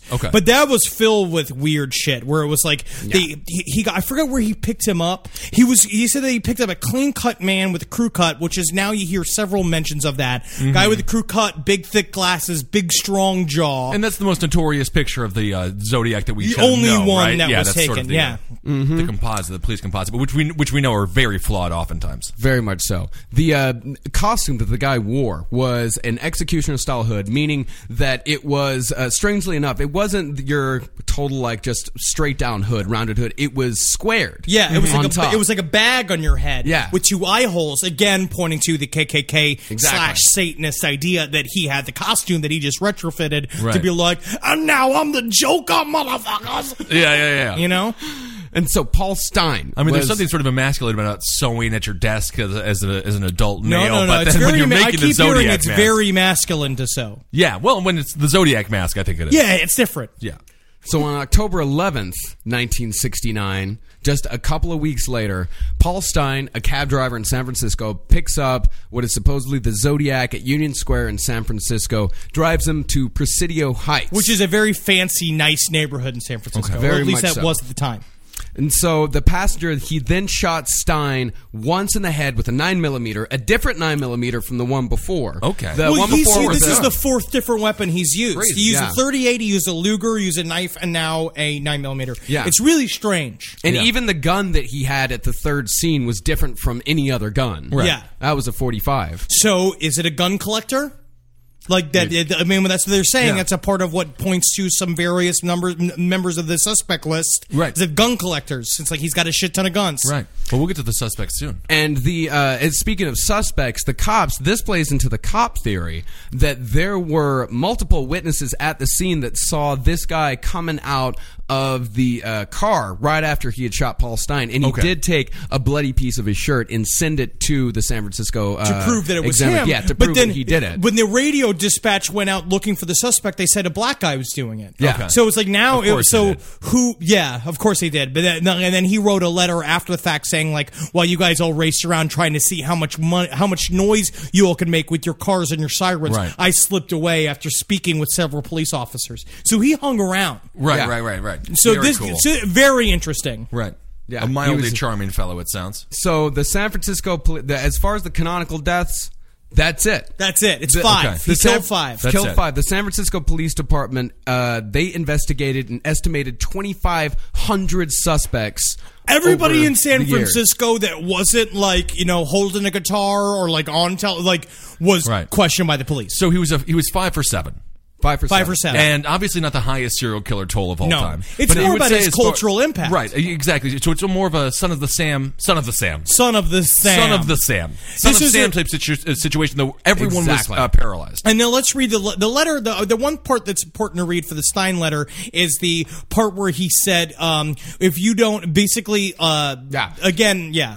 Okay. But that was filled with weird shit where it was like they he, he got I forgot where he picked him up. He was he said that he picked up a clean cut man with a crew cut, which is now you hear several mentions of that. Mm-hmm. Guy with a crew cut, big thick glasses, big strong jaw. And that's the most notorious picture of the uh, Zodiac that we the kind of only know, one right? that yeah, was that's taken. Sort of the, yeah. uh, mm-hmm. the composite, the police composite, but which we which we know are very flawed oftentimes. Very much so. The uh, costume that the guy wore was an executioner-style hood, meaning that it was, uh, strangely enough, it wasn't your total, like, just straight-down hood, rounded hood. It was squared. Yeah, it was on like a, top. it was like a bag on your head. Yeah. With two eye holes, again pointing to the K K K Exactly. slash Satanist idea that he had the costume that he just retrofitted Right. to be like, and now I'm the Joker, motherfuckers. Yeah, yeah, yeah. You know? And so Paul Stein I mean, was, there's something sort of emasculating about sewing at your desk as, a, as, a, as an adult No, male, no, no. but It's then when very. you're Ma- I making the keep hearing Zodiac it's mask, very masculine to sew. yeah. Well, when it's the Zodiac mask, I think it is. Yeah, it's different. yeah. So on October eleventh, nineteen sixty-nine, just a couple of weeks later, Paul Stein, a cab driver in San Francisco, picks up what is supposedly the Zodiac at Union Square in San Francisco, drives him to Presidio Heights. Which is a very fancy, nice neighborhood in San Francisco. Okay. Or Very at least much that so. was at the time. And so the passenger, he then shot Stein once in the head with a nine millimeter, a different nine millimeter from the one before. Okay. The well, one he's, before see, was this a- is the fourth different weapon he's used. Crazy, he used yeah. a thirty-eight, he used a Luger, he used a knife, and now a nine millimeter. Yeah. It's really strange. And Yeah. even the gun that he had at the third scene was different from any other gun. Right. Yeah. That was a forty-five. So, is it a gun collector? Like that? I mean, that's what they're saying. Yeah. That's a part of what points to some various numbers, n- members of the suspect list. Right. Is it gun collectors? It's like he's got a shit ton of guns. Right. Well, we'll get to the suspects soon. And the uh, and speaking of suspects, the cops, this plays into the cop theory that there were multiple witnesses at the scene that saw this guy coming out of the uh, car right after he had shot Paul Stein, and he Okay. did take a bloody piece of his shirt and send it to the San Francisco uh, To prove that it was examiner. him. Yeah, to but prove then, that he did it. When the radio dispatch went out looking for the suspect, they said a black guy was doing it. Yeah. Okay. So it's like now, Of it, course so they did. who? Yeah, of course he did. But then, and then he wrote a letter after the fact saying like, "Well, you guys all raced around trying to see how much money, how much noise you all can make with your cars and your sirens. Right. I slipped away after speaking with several police officers. So he hung around. Right, Yeah. right, right, right. So Very this cool. so very interesting. Right. Yeah, A he mildly was- charming fellow, it sounds. So the San Francisco, poli- the, as far as the canonical deaths, that's it. That's it. It's The- five. okay. He The San- killed five. That's killed it. five. The San Francisco Police Department, uh, they investigated an estimated twenty-five hundred suspects. Everybody over in San the years. Francisco that wasn't like, you know, holding a guitar or like on tel like was Right. questioned by the police. So he was a, he was five for seven. Five for Five seven. for seven. And obviously not the highest serial killer toll of all No. time. It's But more you would about say his as far- cultural impact. Right, exactly. So it's more of a son of the Sam, son of the Sam. Son of the Sam. Son of the Sam. Son This of is Sam a- type situ- uh, situation, though everyone Exactly. was uh, paralyzed. And then let's read the le- the letter. The the one part that's important to read for the Stein letter is the part where he said, um, "If you don't, basically, uh, Yeah. again, yeah."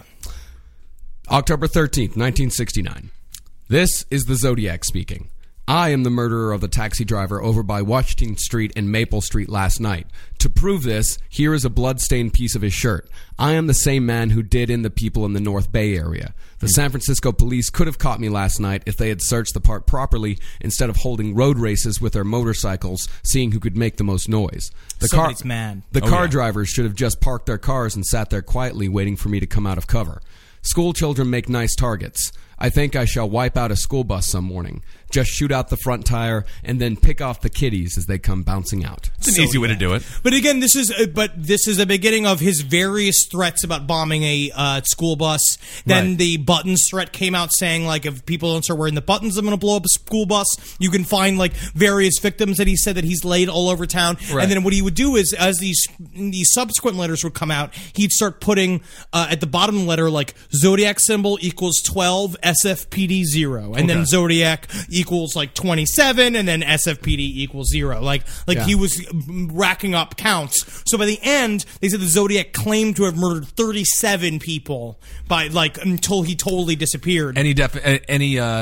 October thirteenth, nineteen sixty-nine. This is the Zodiac speaking. I am the murderer of the taxi driver over by Washington Street and Maple Street last night. To prove this, here is a blood-stained piece of his shirt. I am the same man who did in the people in the North Bay area. The San Francisco police could have caught me last night if they had searched the park properly instead of holding road races with their motorcycles, seeing who could make the most noise. The Somebody's mad. The Oh, car yeah. drivers should have just parked their cars and sat there quietly waiting for me to come out of cover. School children make nice targets. I think I shall wipe out a school bus some morning. Just shoot out the front tire and then pick off the kiddies as they come bouncing out. It's an So, easy way yeah. to do it. But again, this is uh, but this is the beginning of his various threats about bombing a uh, school bus. Then Right. the buttons threat came out saying like if people don't start wearing the buttons, I'm going to blow up a school bus. You can find like various victims that he said that he's laid all over town. Right. And then what he would do is as these these subsequent letters would come out, he'd start putting uh, at the bottom letter like Zodiac symbol equals twelve, S F P D zero, and then Okay. Zodiac equals like twenty-seven, and then S F P D equals zero. Like like Yeah. he was racking up counts. So by the end, they said the Zodiac claimed to have murdered thirty-seven people by like until he totally disappeared. Any def- a- any uh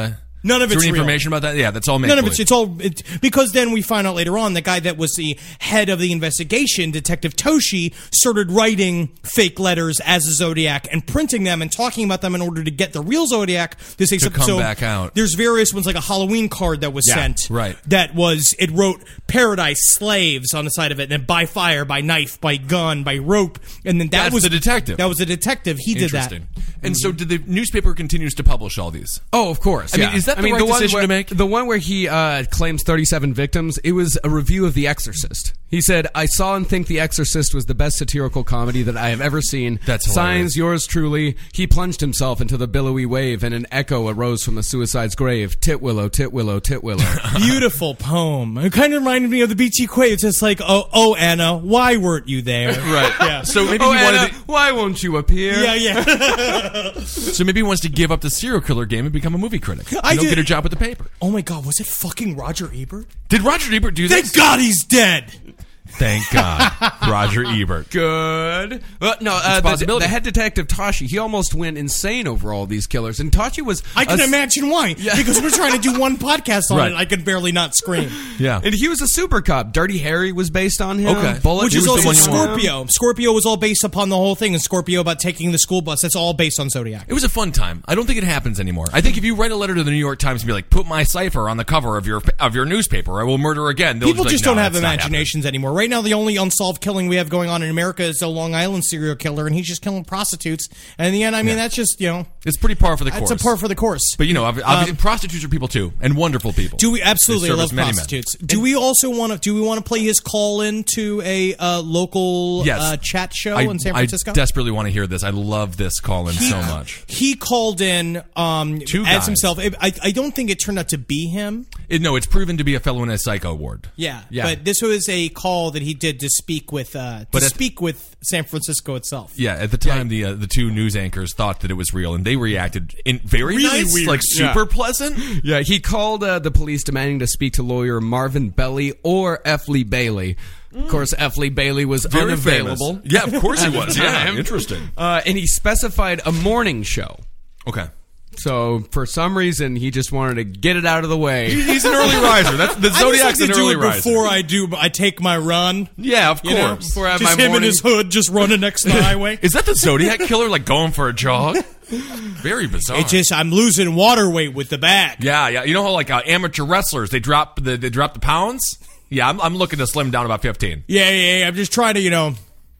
None of Is it's there any real. information about that? Yeah, that's all make None of believe. it's, it's all, it, because then we find out later on the guy that was the head of the investigation, Detective Toshi, started writing fake letters as a Zodiac and printing them and talking about them in order to get the real Zodiac to say To something. come So back out. There's various ones, like a Halloween card that was Yeah, sent. right. That was, it wrote Paradise Slaves on the side of it, and then by fire, by knife, by gun, by rope. And then that That's was the detective. That was the detective. He did that. Interesting. And so, did the newspaper continues to publish all these? Oh, of course. I mean, yeah. is that I the mean, right one decision where, to make? The one where he uh, claims thirty-seven victims, it was a review of The Exorcist. He said, I saw and think The Exorcist was the best satirical comedy that I have ever seen. That's hilarious. Signs, yours truly. He plunged himself into the billowy wave, and an echo arose from the suicide's grave. Titwillow, Titwillow, Titwillow. Beautiful poem. It kind of reminded me of the Beachy Quay. It's just like, oh, oh, Anna, why weren't you there? Right. Yeah. So maybe oh, he Anna, wanted. To, why won't you appear? Yeah, yeah. so maybe he wants to give up the serial killer game and become a movie critic. I You don't did- get a job with the paper. Oh my God, was it fucking Roger Ebert? Did Roger Ebert do Thank this? God he's dead. Thank God, Roger Ebert. Good. Well, no, It's uh, a the, possibility. the head detective, Tashi, he almost went insane over all these killers. And Tashi was... I can a- imagine why. Because we're trying to do one podcast on Right. it. And I can barely not scream. Yeah. And he was a super cop. Dirty Harry was based on him. Okay. Bullet Which He is was the also one you wanted. Scorpio. Scorpio was all based upon the whole thing. And Scorpio about taking the school bus. That's all based on Zodiac. It was a fun time. I don't think it happens anymore. I think if you write a letter to the New York Times and be like, "Put my cipher on the cover of your of your newspaper, I will murder again," they'll People be just like, don't "No, have that's not imaginations anymore. Right now, the only unsolved killing we have going on in America is a Long Island serial killer, and he's just killing prostitutes. And in the end, I mean, Yeah. that's just, you know, happening." It's pretty par for the course. that's a par for the course. But you know, obvi- obvi- prostitutes are people too, and wonderful people. Do we absolutely They service love many men. prostitutes? Do we also want to? Do we want to play his call in to a uh, local Yes. uh, chat show I, in San Francisco? I desperately want to hear this. I love this call in so much. He called in um, Two as guys. himself. I, I don't think it turned out to be him. It, no, it's proven to be a fellow in a psycho ward. Yeah, Yeah. but this was a call that he did to speak with uh, to But at- speak with San Francisco itself. Yeah, at the time, the uh, the two news anchors thought that it was real, and they reacted in very Really nice, weird. like super Yeah. pleasant. Yeah, he called uh, the police demanding to speak to lawyer Marvin Belly or F. Lee Bailey. Of course, F. Lee Bailey was Very unavailable. famous. Yeah, of course he was. Yeah, time. interesting. Uh, and he specified a morning show. Okay. So, for some reason, he just wanted to get it out of the way. He's an early riser. That's the I just Zodiac's like an to do early it riser. before I do. I take my run. Yeah, of You know, course. Before I have just my him in morning- his hood, just running next to the highway. Is that the Zodiac killer, like going for a jog? Very bizarre. It just I'm losing water weight with the bag. yeah, yeah. You know how like uh, amateur wrestlers they drop the they drop the pounds. Yeah, I'm, I'm looking to slim down about fifteen. Yeah, yeah, yeah. I'm just trying to, you know,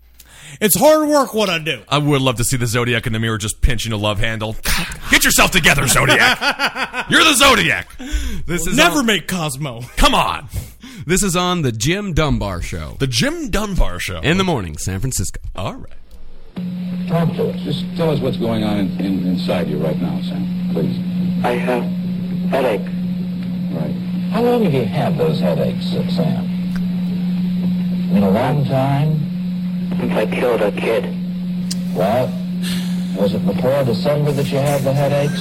it's hard work what I do. I would love to see the Zodiac in the mirror just pinching a love handle. Get yourself together, Zodiac. You're the Zodiac. This is Never on, make Cosmo. Come on. this is on the Jim Dunbar Show The Jim Dunbar Show. in the morning, San Francisco. All right. Talk to us. Just tell us what's going on in, in, inside you right now, Sam. Please. I have headache. Right. How long have you had those headaches, uh, Sam? Been a long time? Since I killed a kid. Well, was it before December that you had the headaches?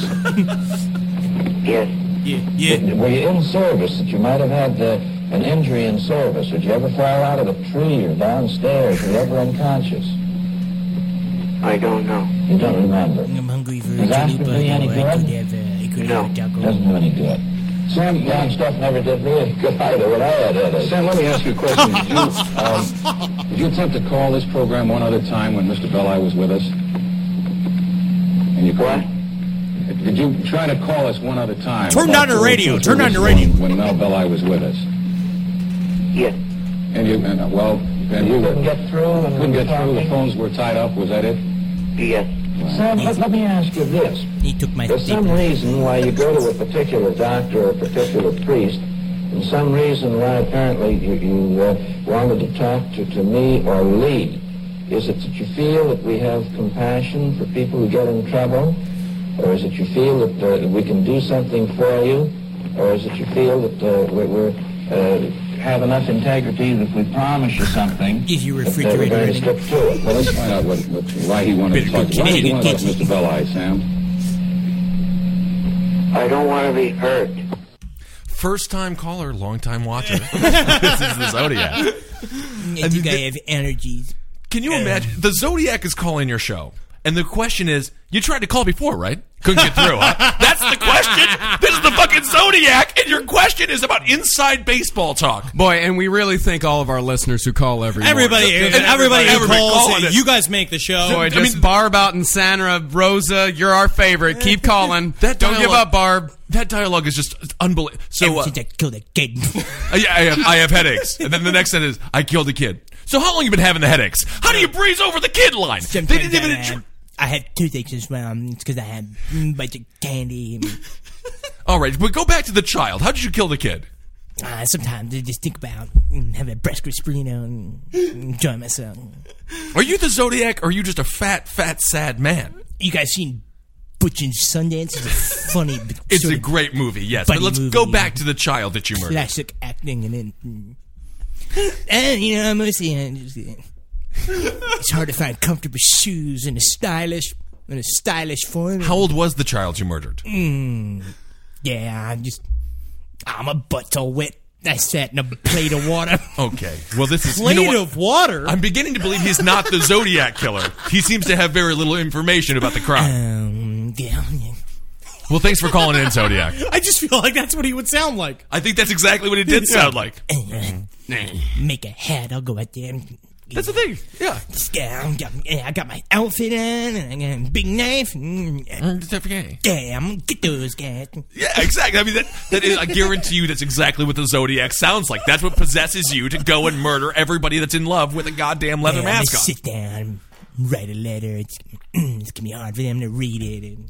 Yes. Yeah, yeah. Were you in service that you might have had uh, an injury in service? Did you ever fall out of a tree or downstairs? Were you ever unconscious? I don't know. You don't remember. I'm hungry for Does a that chili do you any burger. I could good? have, uh, I could No. have a taco. Doesn't do any good. Sam, young stuff never did me any good either when I had headaches. Sam, let me ask you a question. Did you, um, did you attempt to call this program one other time when Mister Belli was with us? And you What? Did you try to call us one other time? Turn about down the radio. Truth Turn down the When- radio. When Mel Belli was with us. Yes. And you, and, uh, well, and we You were, couldn't get through? and couldn't we get were through. The talking? phones were tied up. Was that it? Yes. Sam, let, let me ask you this. He took my There's some stapler. reason why you go to a particular doctor or a particular priest, and some reason why apparently you, you uh, wanted to talk to, to me or Lee. Is it that you feel that we have compassion for people who get in trouble? Or is it you feel that uh, we can do something for you? Or is it you feel that uh, we're, we're uh, have enough integrity that if we promise you something, Is your that, uh, we're refrigerator going to running? stick to it? Well, let's find out what, what, why he wanted to talk to Why did you want to talk to Mister Belli, Sam? I don't want to be hurt. First time caller, long time watcher. This is the Zodiac. I think I have allergies. Can you imagine? The Zodiac is calling your show. And the question is, you tried to call before, right? Couldn't get through, huh? That's the question. This is the fucking Zodiac, and your question is about inside baseball talk. Boy, and we really thank all of our listeners who call every Everybody, morning. everybody, everybody, who everybody calls. calling it. You guys make the show. Boy, just Barb out in Sandra, Rosa, you're our favorite. Keep calling. That Don't give dialogue- up, Barb. That dialogue is just unbelievable. So, uh, I killed a kid. Uh, yeah, I have, I have headaches. And then the next sentence is, I killed a kid. So how long you been having the headaches? How do you breeze over the kid line? They didn't even... intro- I had toothaches as well. It's because I had a bunch of candy. All right, but go back to the child. How did you kill the kid? Uh, sometimes I just think about mm, having a breast Crisperino and enjoy myself. Are you the Zodiac, or are you just a fat, fat, sad man? You guys seen Butch and Sundance? It's a funny... It's sort a of great movie, yes. But funny let's movie, go yeah. back to the child that you murdered. classic acting and then... Mm. And, you know, mostly... Uh, just, uh, it's hard to find comfortable shoes in a stylish... In a stylish form. How old was the child you murdered? Mm, yeah, I'm just... I'm a butt all wet. I sat in a plate of water. Okay. Well, this is... Plate you know what? of water? I'm beginning to believe he's not the Zodiac killer. He seems to have very little information about the crime. Um, yeah, yeah. Well, thanks for calling in, Zodiac. I just feel like that's what he would sound like. I think that's exactly what it did sound like. Make a hat. I'll go out there. And, That's the thing. Yeah. Yeah, yeah, I got my outfit on, and I got a big knife. And, yeah, I'm gonna get those guys. Yeah, exactly. I mean, that, that is, I guarantee you that's exactly what the Zodiac sounds like. That's what possesses you to go and murder everybody that's in love with a goddamn leather yeah, mask I'm on. sit down, write a letter. It's, it's gonna be hard for them to read it. And,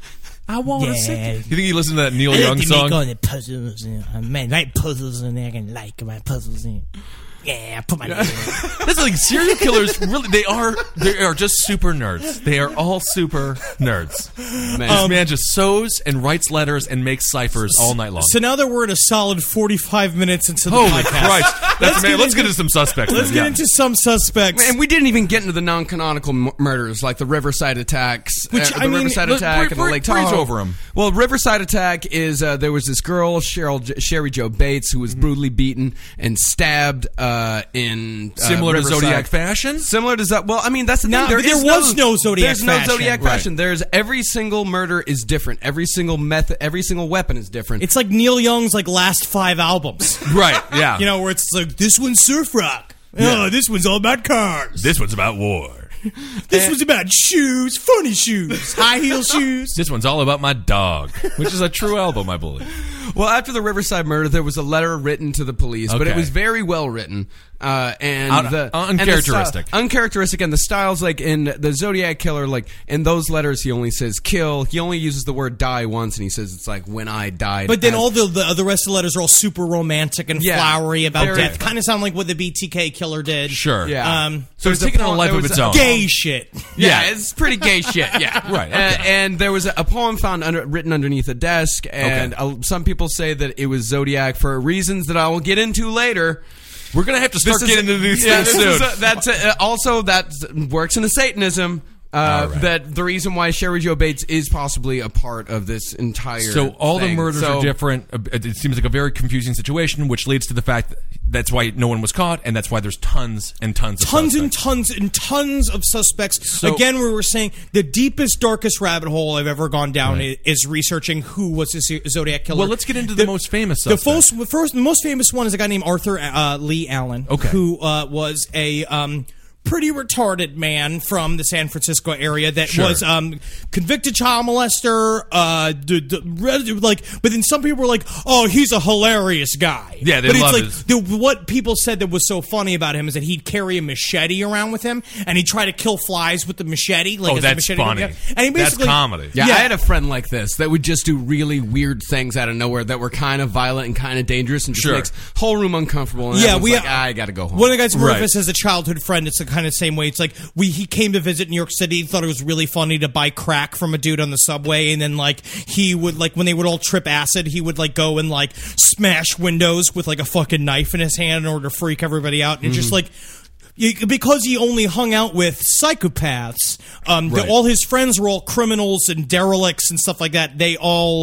I want to yeah. sit. You think you listen to that Neil I like Young to song? make all the puzzles. You know, I man, write puzzles in there. I can like my puzzles in. Yeah, I put my name in it. That's like serial killers. Really, they are. They are just super nerds. They are all super nerds. Man, this man just sews and writes letters and makes ciphers all night long. So now that we're at a solid forty-five minutes into the Holy podcast. Christ! That's Let's man. get Let's into- get into some suspects. Let's then, get yeah. into some suspects. And we didn't even get into the non-canonical m- murders like the Riverside attacks, Which, uh, I the mean, Riverside let- attack breeze- and the Lake breeze Tahoe. over 'em. Well, Riverside attack is uh, there was this girl Cheryl J- Sherry Jo Bates who was brutally beaten and stabbed uh, in uh, Similar to Riverside. Zodiac fashion. Similar to Zo- well, I mean that's the No, thing. but there is was no Zodiac There's no fashion. Zodiac Right. fashion. There's every single murder is different. Every single method, every single weapon is different. It's like Neil Young's like last five albums. Right. Yeah. You know, where it's like, this one's surf rock. Oh, this one's all about cars. This one's about war. This one's about shoes, funny shoes, high heel shoes. This one's all about my dog, which is a true album, I believe. Well, after the Riverside murder, there was a letter written to the police, but it Okay. was very well written. Uh, and Un- the uncharacteristic. and the sty- uncharacteristic, and the styles like in the Zodiac Killer, like in those letters, he only says kill. He only uses the word die once, and he says it's like when I died. But then as- all the, the the rest of the letters are all super romantic and Yeah. flowery about Very- death. Kind of sound like what the B T K killer did. Sure. yeah. Um, So it's There's taking a on a poem- life there of was its a- own. Gay shit. Yeah, it's pretty gay shit. Yeah, Right, okay. Uh, and there was a, a poem found under, written underneath a desk, and Okay. uh, some people say that it was Zodiac for reasons that I will get into later. We're gonna have to start This is- getting into these yeah, things this soon. is a- that's a, uh, also that works in a Satanism. Uh, All right. That the reason why Sherry Jo Bates is possibly a part of this entire. So all the thing. murders So- are different. Uh, It seems like a very confusing situation, which leads to the fact that that's why no one was caught, and that's why there's tons and tons of Tons and suspects. tons and tons of suspects. So- Again, we were saying the deepest, darkest rabbit hole I've ever gone down Right. i- is researching who was the Z- Zodiac killer. Well, let's get into the most famous The suspect. first, the first, the most famous one is a guy named Arthur uh, Lee Allen, Okay. who uh, was a um, pretty retarded man from the San Francisco area that Sure. was um, convicted child molester. Uh, d- d- re- like, but then some people were like, "Oh, he's a hilarious guy." Yeah, they but love it's like the, what people said that was so funny about him is that he'd carry a machete around with him and he'd try to kill flies with the machete. Like, Oh, as the that's machete funny. and he That's basically, comedy. Yeah, Yeah. I had a friend like this that would just do really weird things out of nowhere that were kind of violent and kind of dangerous and just Sure. makes whole room uncomfortable. And Yeah, everyone's we. like, ah, I got to go home. One of the guys, Right. Rufus, as a childhood friend, it's the kind of same way. It's like we he came to visit New York City, thought it was really funny to buy crack from a dude on the subway, and then like he would like when they would all trip acid, he would like go and like smash windows with like a fucking knife in his hand in order to freak everybody out, and it's just like. You, because he only hung out with psychopaths, um, the- Right. all his friends were all criminals and derelicts and stuff like that. They all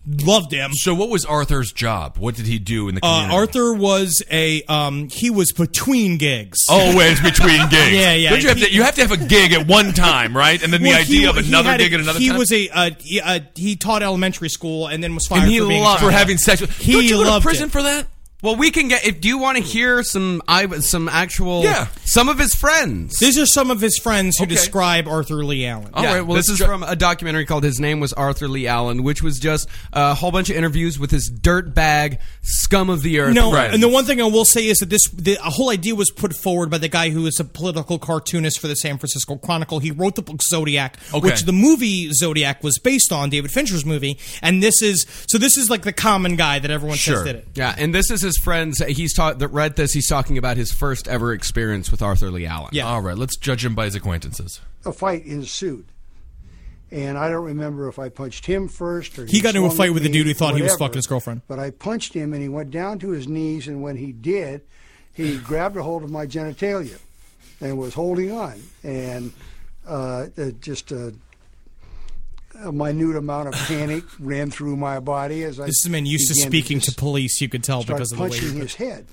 loved him. So what was Arthur's job? What did he do in the Uh, community? Arthur was a um, he was between gigs. Always between gigs. Yeah, yeah. Don't you, have to, you have to have a gig at one time, right? And then the Well, idea he- of he another had a- gig at another he time? was a uh, he, uh, he taught elementary school and then was fired And he for being loved- a for child. having sex with... He Don't you go to loved prison it. for that? Well, we can get. If do you want to hear some, I some actual, Yeah. some of his friends. These are some of his friends who Okay. describe Arthur Lee Allen. All Yeah, right, well, this let's is ju- from a documentary called "His Name Was Arthur Lee Allen," which was just a whole bunch of interviews with his dirtbag scum of the earth. No, Right. and the one thing I will say is that this the a whole idea was put forward by the guy who is a political cartoonist for the San Francisco Chronicle. He wrote the book Zodiac, Okay. which the movie Zodiac was based on, David Fincher's movie. And this is so this is like the common guy that everyone Sure. says did it. Yeah, and this is his friends. He's taught that read this. He's talking about his first ever experience with Arthur Lee Allen. Yeah. All right, let's judge him by his acquaintances. A fight ensued. And I don't remember if I punched him first or He got into a swung fight at with a me, dude who thought he was whatever. fucking his girlfriend. But I punched him and he went down to his knees, and when he did, he grabbed a hold of my genitalia and was holding on. And uh, uh, just a, a minute amount of panic ran through my body as I This is a man used to began speaking to, just police. You could tell start because of the way punching he his head.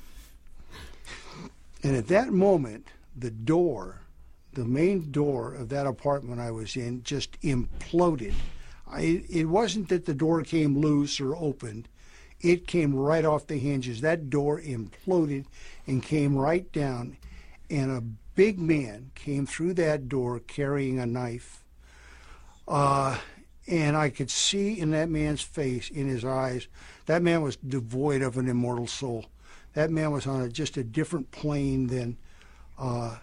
And at that moment, the door, the main door of that apartment I was in, just imploded. I, it wasn't that the door came loose or opened. It came right off the hinges. That door imploded and came right down. And a big man came through that door carrying a knife. Uh, and I could see in that man's face, in his eyes, that man was devoid of an immortal soul. That man was on a, just a different plane than... Uh,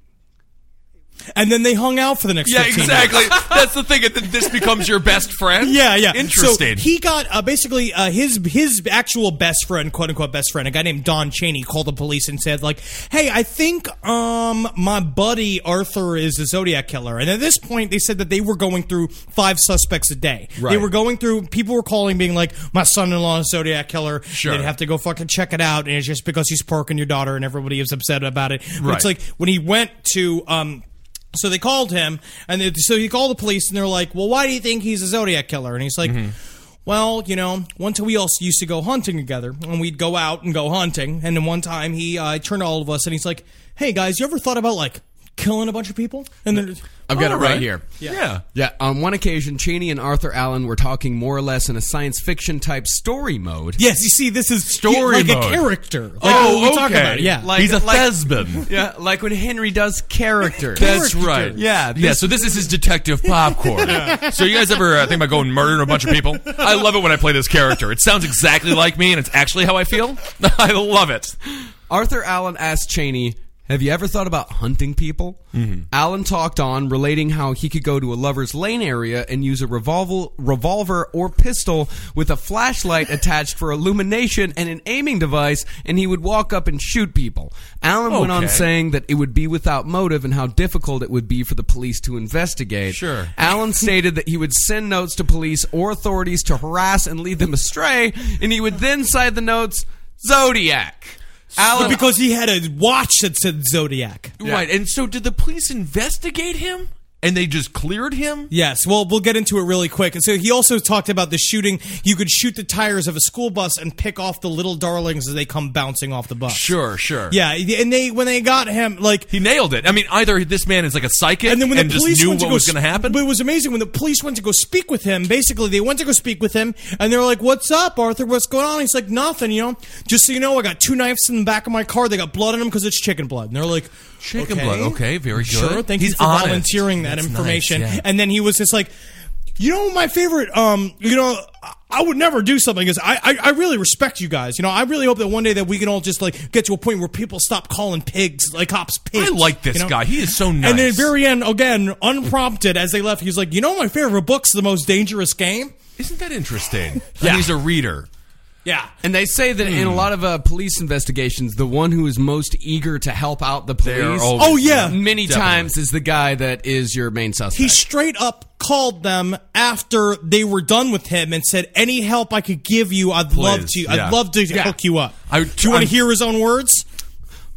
And then they hung out for the next Yeah, fifteen exactly. minutes. That's the thing. that This becomes your best friend? Yeah, yeah. Interesting. So he got uh, basically uh, his his actual best friend, quote unquote best friend, a guy named Don Chaney, called the police and said like, "Hey, I think um my buddy Arthur is a Zodiac killer." And at this point, they said that they were going through five suspects a day. Right. They were going through. People were calling, being like, "My son-in-law is a Zodiac killer." Sure. They'd have to go fucking check it out, and it's just because he's porking your daughter, and everybody is upset about it. But Right. It's like when he went to um. So they called him, and they, so he called the police, and they're like, "Well, why do you think he's a Zodiac killer?" And he's like, "Well, you know, one time we also used to go hunting together, and we'd go out and go hunting. And then one time he uh, turned to all of us, and he's like, "Hey guys, you ever thought about like killing a bunch of people?" And then I've got All it right right. here. Yeah. yeah. Yeah, on one occasion, Cheney and Arthur Allen were talking more or less in a science fiction type story mode. yes, you see, this is Story like mode. a character. Like Oh, what we talk okay. about it, yeah. Like- He's a like- thespian. Yeah, like when Henry does character. That's right. Yeah, Yeah, so this is his detective popcorn. So you guys ever uh, think about going and murdering a bunch of people? I love it when I play this character. It sounds exactly like me, and it's actually how I feel. I love it. Arthur Allen asked Cheney, "Have you ever thought about hunting people?" Mm-hmm. Allen talked on, relating how he could go to a lover's lane area and use a revolver, revolver or pistol with a flashlight attached for illumination and an aiming device, and he would walk up and shoot people. Allen went on Okay. saying that it would be without motive and how difficult it would be for the police to investigate. Sure. Allen stated that he would send notes to police or authorities to harass and lead them astray, and he would then cite the notes, Zodiac. Allen, because he had a watch that said Zodiac. Right, and so did the police investigate him? And they just cleared him? Yes, well, we'll get into it really quick. And so he also talked about the shooting. You could shoot the tires of a school bus and pick off the little darlings as they come bouncing off the bus. Sure, sure. Yeah, and they when they got him, like, He nailed it. I mean, either this man is like a psychic and then when the just police knew went what to go, was going to happen. But it was amazing when the police went to go speak with him. Basically, they went to go speak with him, and they were like, "What's up, Arthur? What's going on?" He's like, "Nothing. You know, just so you know, I got two knives in the back of my car. They got blood in them because it's chicken blood." And they're like, Chicken okay. blood. Okay, very good. Sure, thank He's you for honest. volunteering that That's information." nice, yeah. And then he was just like, "You know, my favorite, um, you know, I would never do something because I, I, I really respect you guys. You know, I really hope that one day that we can all just like get to a point where people stop calling pigs, like cops, pigs." I like this you know? guy. He is so nice. And then at the very end, again, unprompted, as they left, he's like, "You know, my favorite book's The Most Dangerous Game." Isn't that interesting? Yeah. And he's a reader. Yeah. And they say that in a lot of uh, police investigations, the one who is most eager to help out the police, always- Oh, yeah. many Definitely. times is the guy that is your main suspect. He straight up called them after they were done with him and said, "Any help I could give you, I'd love to. yeah. I'd love to Yeah. hook you up." I- Do you want I'm- to hear his own words?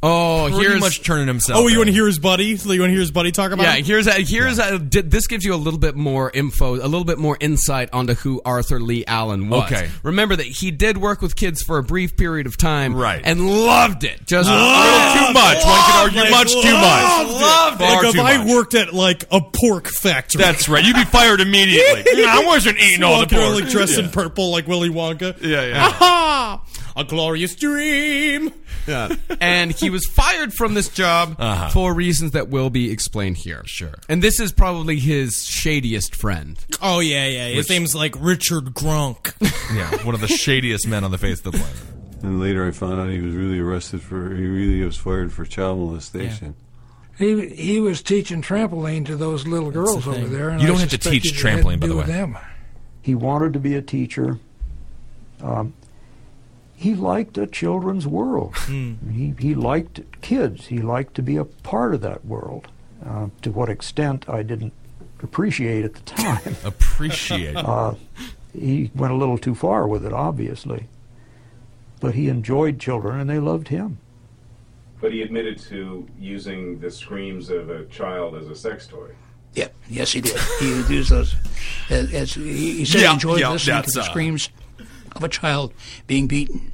Oh, pretty here's much turning himself. Oh, you in. want to hear his buddy? So you want to hear his buddy talk about Yeah, him? here's a, here's a, d- this gives you a little bit more info, a little bit more insight onto who Arthur Lee Allen was. Okay. Remember that he did work with kids for a brief period of time, Right. and loved it. Just A little too much. One could argue Like, much too loved much. it. Loved it. Like Far if too I much. worked at like a pork factory. That's right. You'd be fired immediately. I wasn't eating all the Walking around pork. like dressed in Yeah. purple like Willy Wonka. Yeah, yeah. Aha! A glorious dream. Yeah. And he was fired from this job Uh-huh. for reasons that will be explained here. Sure. And this is probably his shadiest friend. Oh yeah, yeah. His Which- name's like Richard Gronk. Yeah, one of the shadiest men on the face of the planet. And later I found out he was really arrested for, he really was fired for child molestation. He he was teaching trampoline to those little girls the over thing. there. And You don't I have to suspected teach it had trampoline, to by do the with way. them. He wanted to be a teacher. Um, he liked a children's world. He, he liked kids. He liked to be a part of that world. Uh, to what extent, I didn't appreciate at the time. Appreciate. Uh, he went a little too far with it, obviously. But he enjoyed children, and they loved him. But he admitted to using the screams of a child as a sex toy. Yeah, yes, he did. He used those as, as he, he said Yeah, he enjoyed yeah, listening to that's, the uh, screams of a child being beaten.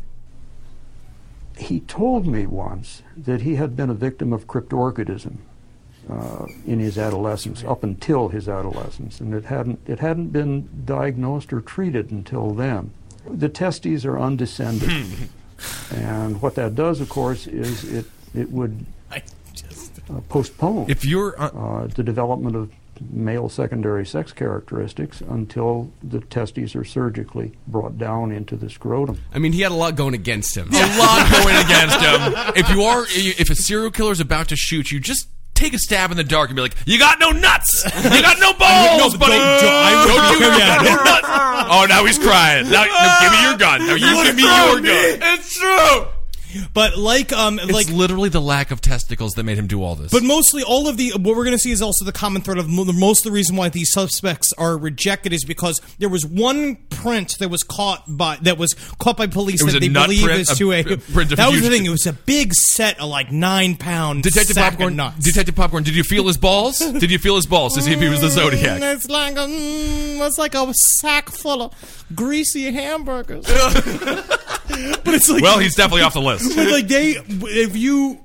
He told me once that he had been a victim of cryptorchidism uh, in his adolescence, up until his adolescence, and it hadn't it hadn't been diagnosed or treated until then. The testes are undescended, and what that does, of course, is it it would I just uh, postpone If you're, uh, uh, the development of male secondary sex characteristics until the testes are surgically brought down into the scrotum. I mean, he had a lot going against him. a lot going against him. If you are, if a serial killer is about to shoot you, just take a stab in the dark and be like, "You got no nuts, you got no balls, no, buddy. don't- don't- I would- Don't you yeah, got no no. nuts?" Oh, now he's crying. Now, now give me your gun. Now you give me your gun. It's true. But like um It's like literally the lack of testicles that made him do all this. But mostly, all of the what we're going to see is also the common thread of mo- most of the reason why these suspects are rejected is because there was one print that was caught by that was caught by police It was that a they nut believe print, is a- to a. a print of that was the fugitive. thing. It was a big set of like nine pound Detective sack Popcorn, of nuts. Detective Popcorn, did you feel his balls? Did you feel his balls to see if he was the Zodiac? Mm, it's like a mm, it's like a sack full of greasy hamburgers. But it's like Well, he's definitely off the list. But like they, if you,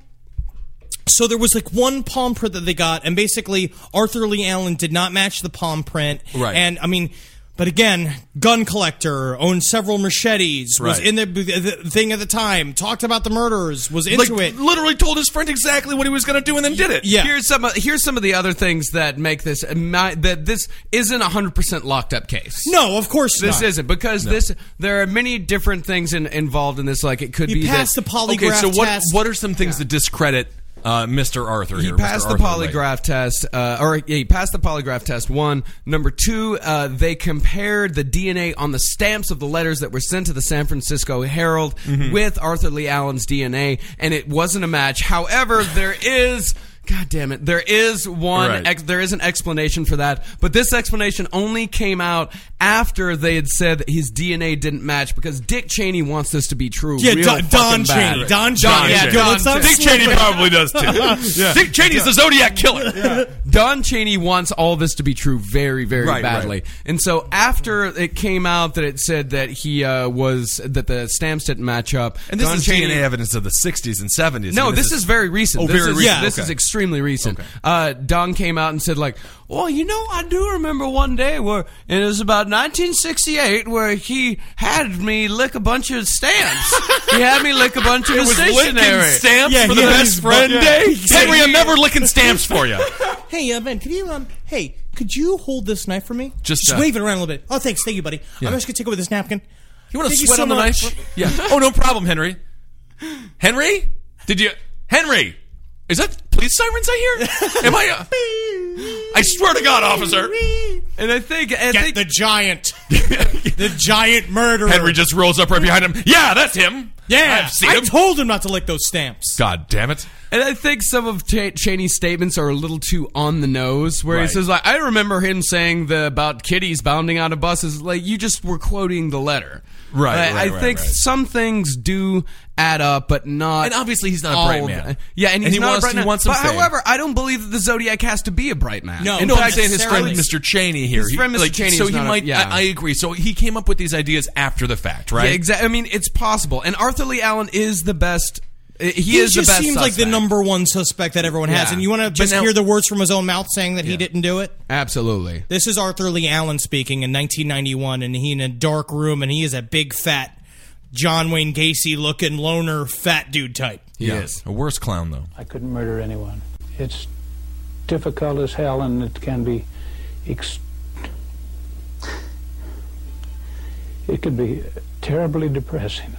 so there was like one palm print that they got, and basically Arthur Lee Allen did not match the palm print. Right. And I mean, but again, gun collector, owned several machetes, was Right. in the, the thing at the time, talked about the murders, was into Like, it. literally told his friend exactly what he was going to do and then did it. Yeah. Here's some. Of, here's some of the other things that make this my, that this isn't a hundred percent locked up case. No, of course This not. isn't because this. There are many different things in, involved in this. Like it could He be passed that, the polygraph Okay, so what test. what are some things that discredit uh, Mister Arthur He here? passed Mister the Arthur Lee? polygraph test, uh, or yeah, he passed the polygraph test. One, number two, uh, they compared the D N A on the stamps of the letters that were sent to the San Francisco Herald Mm-hmm. with Arthur Lee Allen's D N A, and it wasn't a match. However, there is. God damn it! There is one. Right. Ex- there is an explanation for that, but this explanation only came out after they had said that his D N A didn't match because Dick Cheney wants this to be true. Yeah, real Don, fucking Don bad. Cheney. Don Don Cheney. yeah, Good, Don let's not Dick slip Cheney it. probably does too. Dick Cheney's the Zodiac killer. Don Cheney wants all this to be true very, very Right, badly. right. And so after it came out that it said that he uh, was that the stamps didn't match up, And this Don is Cheney, D N A evidence of the sixties and seventies. No, I mean, this, is, very recent. Oh, this very is, recent. This Okay. is extremely recent. Okay. Uh, Don came out and said like, "Well, you know, I do remember one day where and it was about nineteen sixty-eight where he had me lick a bunch of stamps. He had me lick a bunch of It was licking stationery stamps Yeah, for he the had best his friend bu- day. yeah. Henry, I'm never licking stamps for you. Hey, uh, Ben, could you um, hey, could you hold this knife for me? Just, uh, wave it around a little bit. Oh, thanks, thank you, buddy. Yeah. I'm just gonna take it with this napkin. You want to Thank you sweat so on the much. knife? Yeah. Oh, no problem, Henry. Henry, did you? Henry, is that police sirens I hear? Am I? Uh, I swear to God, officer. And I think, I Get think the giant, the giant murderer. Henry just rolls up right behind him. Yeah, that's him. Yeah, I've seen I him. told him not to lick those stamps. God damn it. And I think some of Ch- Cheney's statements are a little too on the nose, where Right. he says, like, I remember him saying the about kitties bounding out of buses. Like, you just were quoting the letter. Right, I, right, I right, think right. some things do add up, but not. And obviously he's not a all bright of man. the- yeah, and And he's he not wants- a bright he man. wants some but fame. however, I don't believe that the Zodiac has to be a bright man. No, In No, fact, I'm saying his friend necessarily. Mister Cheney here. His He- friend Mister like, Cheney So is he not a- might. yeah. I, I agree. So he came up with these ideas after the fact, right? Yeah, exactly. I mean, it's possible. And Arthur Lee Allen is the best. He, He is just the best seems like the suspect. number one suspect that everyone has. Yeah. And you want to But just now- hear the words from his own mouth saying that he didn't do it? Absolutely. This is Arthur Lee Allen speaking in nineteen ninety-one, and he in a dark room, and he is a big, fat, John Wayne Gacy-looking loner, fat dude type. He is. A worse clown, though. I couldn't murder anyone. It's difficult as hell, and it can be... Ex- it could be terribly depressing.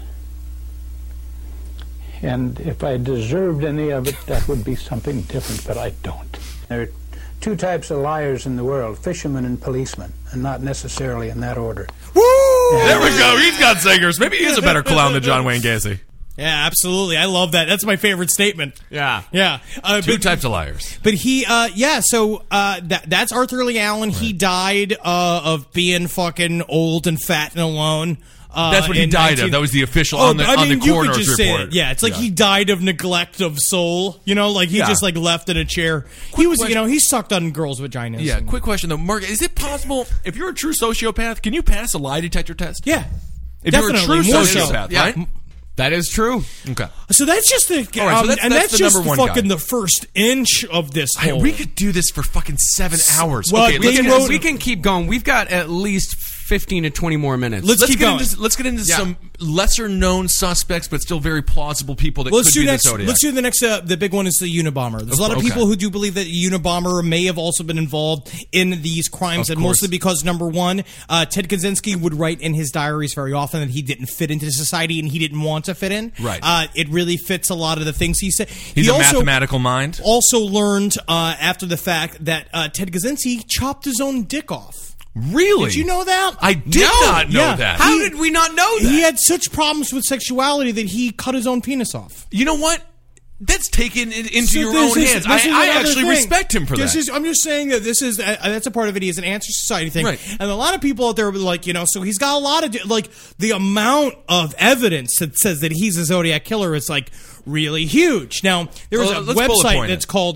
And if I deserved any of it, that would be something different, but I don't. There are two types of liars in the world, fishermen and policemen, and not necessarily in that order. Woo! There we go. He's got singers. Maybe he is a better clown than John Wayne Gacy. Yeah, absolutely. I love that. That's my favorite statement. Yeah. Yeah. Uh, Two but, types of liars. But he, uh, yeah, so uh, that, that's Arthur Lee Allen. He died uh, of being fucking old and fat and alone. Uh, That's what he in died nineteen of. That was the official Oh, on the I on mean, the you coroner's could just say report. it. Yeah, it's like Yeah. he died of neglect of soul. You know, like he Yeah. just like left in a chair. he was, you question. know, he sucked on girls' vaginas. Yeah, and- quick question though, Mark. Is it possible if you're a true sociopath, can you pass a lie detector test? Yeah, If you're a definitely, true more so. sociopath, Yeah. right? That is true. Okay. So that's just the, All right, so um, that's- and that's that's, the just number one fucking guy. the first inch of this. Hey, Whole. we could do this for fucking seven hours. Well, okay, they let's We get, can, wrote- we can keep going. We've got at least fifteen to twenty more minutes. Let's let's keep get going. into let's get into Yeah. some lesser known suspects, but still very plausible people that Let's could do be next. the Zodiac. Let's do the next. Uh, the big one is the Unabomber. There's a lot of Okay. people who do believe that the Unabomber may have also been involved in these crimes, Of and course. mostly because number one, uh, Ted Kaczynski would write in his diaries very often that he didn't fit into society and he didn't want to fit in. Right. Uh, it really fits a lot of the things he said. He's he a also, mathematical mind. Also learned uh, after the fact that uh, Ted Kaczynski chopped his own dick off. Really? Did you know that? I did No. not know Yeah. that. How did we not know that? He had such problems with sexuality that he cut his own penis off. You know what? That's taken it into So your this own is- hands. this is I, I another actually thing. respect him for this that. Is, I'm just saying that this is uh, that's a part of it. He is an anti-society thing, Right. and a lot of people out there are like, you know, so he's got a lot of like the amount of evidence that says that he's a Zodiac killer is like really huge. Now there's Well, a let's bullet website point it. that's called.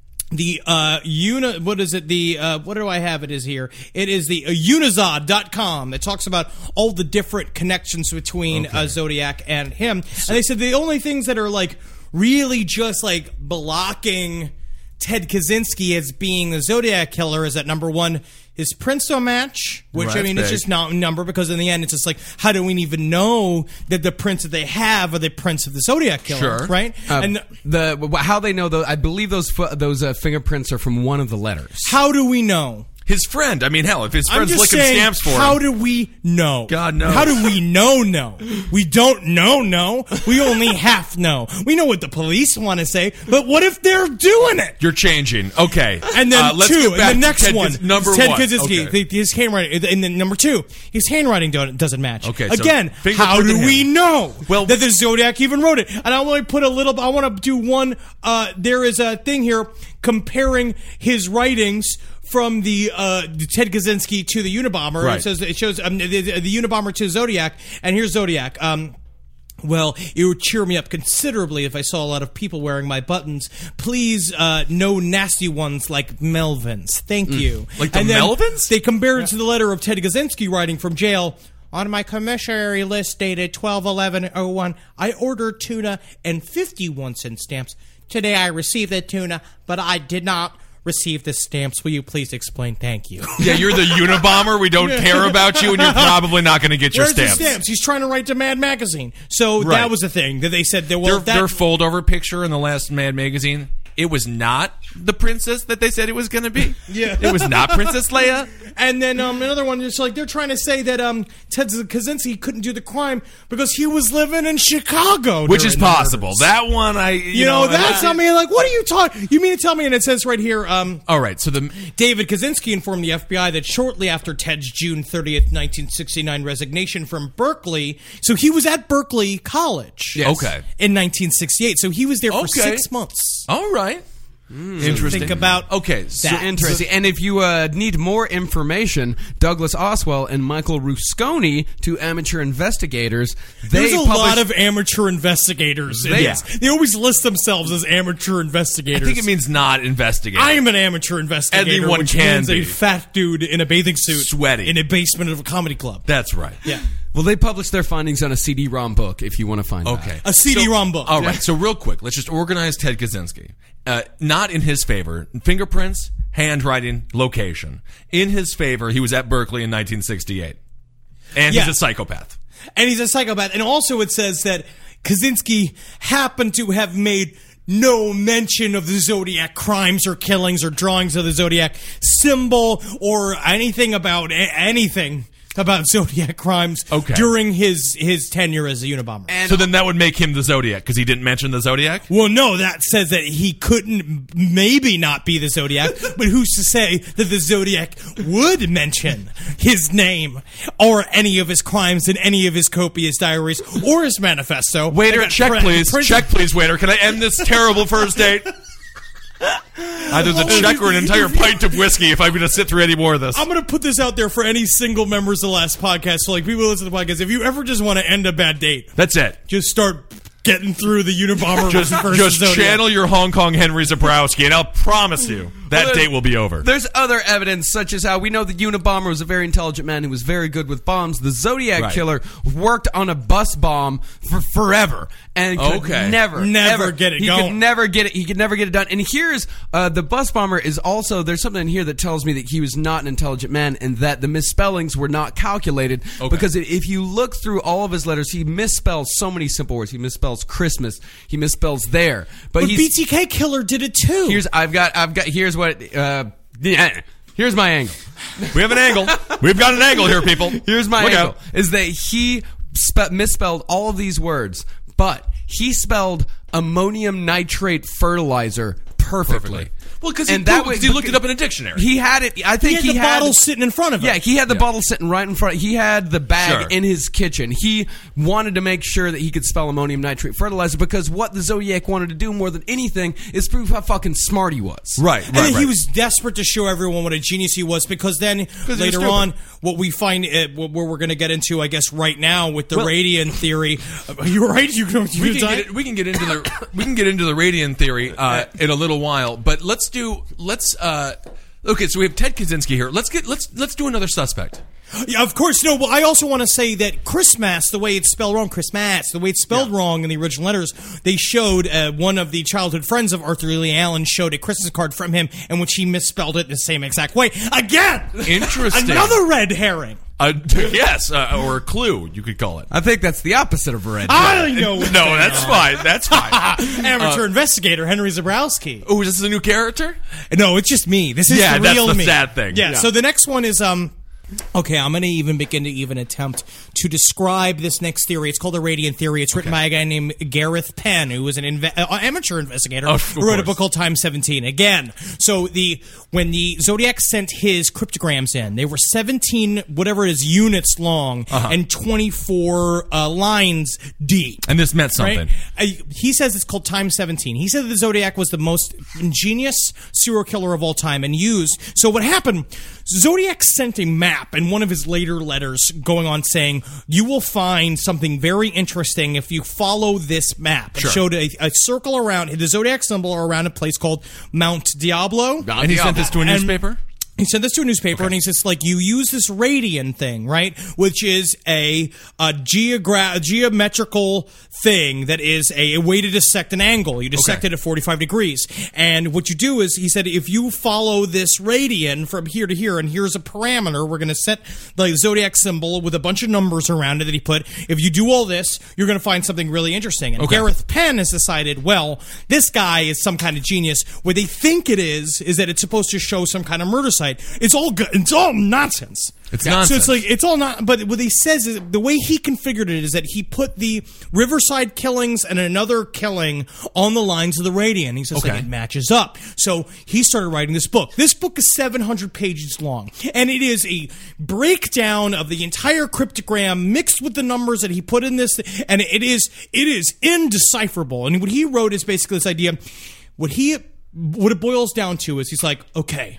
The uh uni what is it the uh what do I have it is here it is the uh, unizod dot com that talks about all the different connections between uh, Zodiac and him, and they said the only things that are like really just like blocking Ted Kaczynski as being the Zodiac killer is that number one, his Prince-O match, which Right, I mean big. it's just not a number because in the end it's just like how do we even know that the prince that they have are the prince of the Zodiac killer, Sure. right? Uh, and the how they know though? I believe those fo- those uh, fingerprints are from one of the letters. how do we know? His friend. I mean, hell, if his I'm friend's just licking saying, stamps for how him. do we know? God knows. How do we know? No, we don't know. No, we only half know. We know what the police want to say, but what if they're doing it? You're changing. Okay. And then Uh, let's two, get back and the to next Ted one, Kaz- number Ted one. Kaczynski, Okay. the- his handwriting, and then number two, his handwriting don't, doesn't match. Okay, so again, fingerprint how do in we him. know Well- that the Zodiac even wrote it? And I want to put a little. I want to do one. Uh, there is a thing here comparing his writings from the uh, Ted Kaczynski to the Unabomber. Right. It says it shows um, the, the, the Unabomber to Zodiac, and here's Zodiac. Um, Well, it would cheer me up considerably if I saw a lot of people wearing my buttons. Please, uh, no nasty ones like Melvin's. Thank you. Like the And then Melvins? They compare it to the letter of Ted Kaczynski writing from jail. On my commissary list dated twelve eleven oh one, I ordered tuna and fifty-one cent stamps. Today I received the tuna, but I did not receive the stamps. Will you please explain? Thank you. Yeah, you're the Unabomber. We don't care about you, and you're probably not going to get your Where's stamps. the stamps? He's trying to write to Mad Magazine. So Right. that was the thing that they said. That, well, their, that, their fold-over picture in the last Mad Magazine, it was not the princess that they said it was going to be. Yeah. It was not Princess Leia. And then um, another one is like they're trying to say that um, Ted Kaczynski couldn't do the crime because he was living in Chicago, Which during is the possible. murders. That one, I... You, You, know, that's I, I mean, like, what are you talking? You mean to tell me? And it says right here, um, All right, so the... David Kaczynski informed the F B I that shortly after Ted's June thirtieth, nineteen sixty-nine resignation from Berkeley, so he was at Berkeley College, Yes. Okay. in nineteen sixty-eight. So he was there for Okay. six months. All right. Interesting. Think about okay, So that. interesting. And if you uh, need more information, Douglas Oswell and Michael Rusconi, two amateur investigators, they There's a published- lot of amateur investigators in They- this. They always list themselves as amateur investigators. I think it means not investigator. I am an amateur investigator. Anyone which can means be. a fat dude in a bathing suit, Sweaty. in a basement of a comedy club. That's right. Yeah. Well, they published their findings on a C D ROM book if you want to find Okay. that. A C D ROM book. All right. So real quick, let's just organize Ted Kaczynski. Uh, not in his favor. Fingerprints, handwriting, location. In his favor, he was at Berkeley in nineteen sixty-eight. And Yeah. he's a psychopath. And he's a psychopath. And also it says that Kaczynski happened to have made no mention of the Zodiac crimes or killings or drawings of the Zodiac symbol or anything about a- anything about Zodiac crimes Okay. during his, his tenure as a Unabomber. So then that would make him the Zodiac because he didn't mention the Zodiac? Well, no, that says that he couldn't maybe not be the Zodiac, but who's to say that the Zodiac would mention his name or any of his crimes in any of his copious diaries or his manifesto? Waiter, They got check pre- please. printed- Check please, waiter. Can I end this terrible first date? Either the check or an entire pint of whiskey if I'm going to sit through any more of this. I'm going to put this out there for any single members of the last podcast. So, like, people who listen to the podcast, if you ever just want to end a bad date, That's it. just start getting through the Unabomber Just, versus just Zodiac. channel your Hong Kong Henry Zabrowski, and I'll promise you that Well, date will be over. There's other evidence, such as how we know the Unabomber was a very intelligent man who was very good with bombs. The Zodiac Right. Killer worked on a bus bomb for forever and could Okay. never, Never ever get it He going. could never get it. He could never get it done. And here's uh, the bus bomber is also there's something in here that tells me that he was not an intelligent man and that the misspellings were not calculated. Okay. Because if you look through all of his letters, he misspells so many simple words. He misspells Christmas. He misspells there. But, But he's, B T K Killer did it too. Here's I've got I've got here's what uh, yeah, here's my angle. We have an angle. We've got an angle here, people. Here's my Look angle out. is that he spe- misspelled all of these words, but he spelled ammonium nitrate fertilizer perfectly. Well, because he, And that Googled- was- he looked it up in a dictionary. He had it. I think he had he the had bottle sitting in front of him. Yeah, he had the Yeah. bottle sitting right in front. He had the bag Sure. in his kitchen. He wanted to make sure that he could spell ammonium nitrate fertilizer because what the Zodiac wanted to do more than anything is prove how fucking smart he was. right, And right, then right. he was desperate to show everyone what a genius he was because then he was later stupid. on, what we find, uh, what where we're going to get into, I guess, right now with the Well- radian theory. Uh, you're right. You can, you we can can, die? get it, we can get into the we can get into the radian theory uh, in a little while, but let's do let's uh, okay. So we have Ted Kaczynski here. Let's get let's let's do another suspect. Yeah, of course. No, but I also want to say that Christmas, the way it's spelled wrong, Christmas, the way it's spelled wrong in the original letters, they showed uh, one of the childhood friends of Arthur Lee Allen showed a Christmas card from him, in which he misspelled it the same exact way. Again! Interesting. Another red herring. Uh, yes, uh, or a clue you could call it. I think that's the opposite of a red. I don't know. No, that's fine. That's fine. Amateur investigator Henry Zabrowski. Oh, is this a new character? No, it's just me. This is Yeah, the that's real the me. sad thing. Yeah, Yeah. So the next one is um. Okay, I'm going to even begin to even attempt to describe this next theory. It's called the radiant theory. It's written by a guy named Gareth Penn, who was an inve- uh, amateur investigator Of who wrote a course. book called Time seventeen. Again, so the when the Zodiac sent his cryptograms in, they were seventeen, whatever it is, units long Uh-huh. and twenty-four uh, lines deep. And this meant something. Right? Uh, he says it's called Time seventeen. He said that the Zodiac was the most ingenious serial killer of all time and used. So what happened, Zodiac sent a map in one of his later letters going on saying, you will find something very interesting if you follow this map. Sure. It showed a, a circle around, the Zodiac symbol around a place called Mount Diablo. And he sent this to a And- newspaper? He sent this to a newspaper, and he's just like, you use this radian thing, right? Which is a, a geogra- geometrical thing that is a, a way to dissect an angle. You dissect Okay. it at forty-five degrees. And what you do is, he said, if you follow this radian from here to here, and here's a parameter, we're going to set the zodiac symbol with a bunch of numbers around it that he put. If you do all this, you're going to find something really interesting. And Okay. Gareth Penn has decided, well, this guy is some kind of genius. What they think it is, is that it's supposed to show some kind of murder site. It's all good. It's all nonsense. It's So nonsense. it's like it's all not. But what he says is the way he configured it is that he put the Riverside killings and another killing on the lines of the radian. He says Okay. like, it matches up. So he started writing this book. This book is seven hundred pages long, and it is a breakdown of the entire cryptogram mixed with the numbers that he put in this, and it is it is indecipherable. And what he wrote is basically this idea. What he what it boils down to is he's like, okay,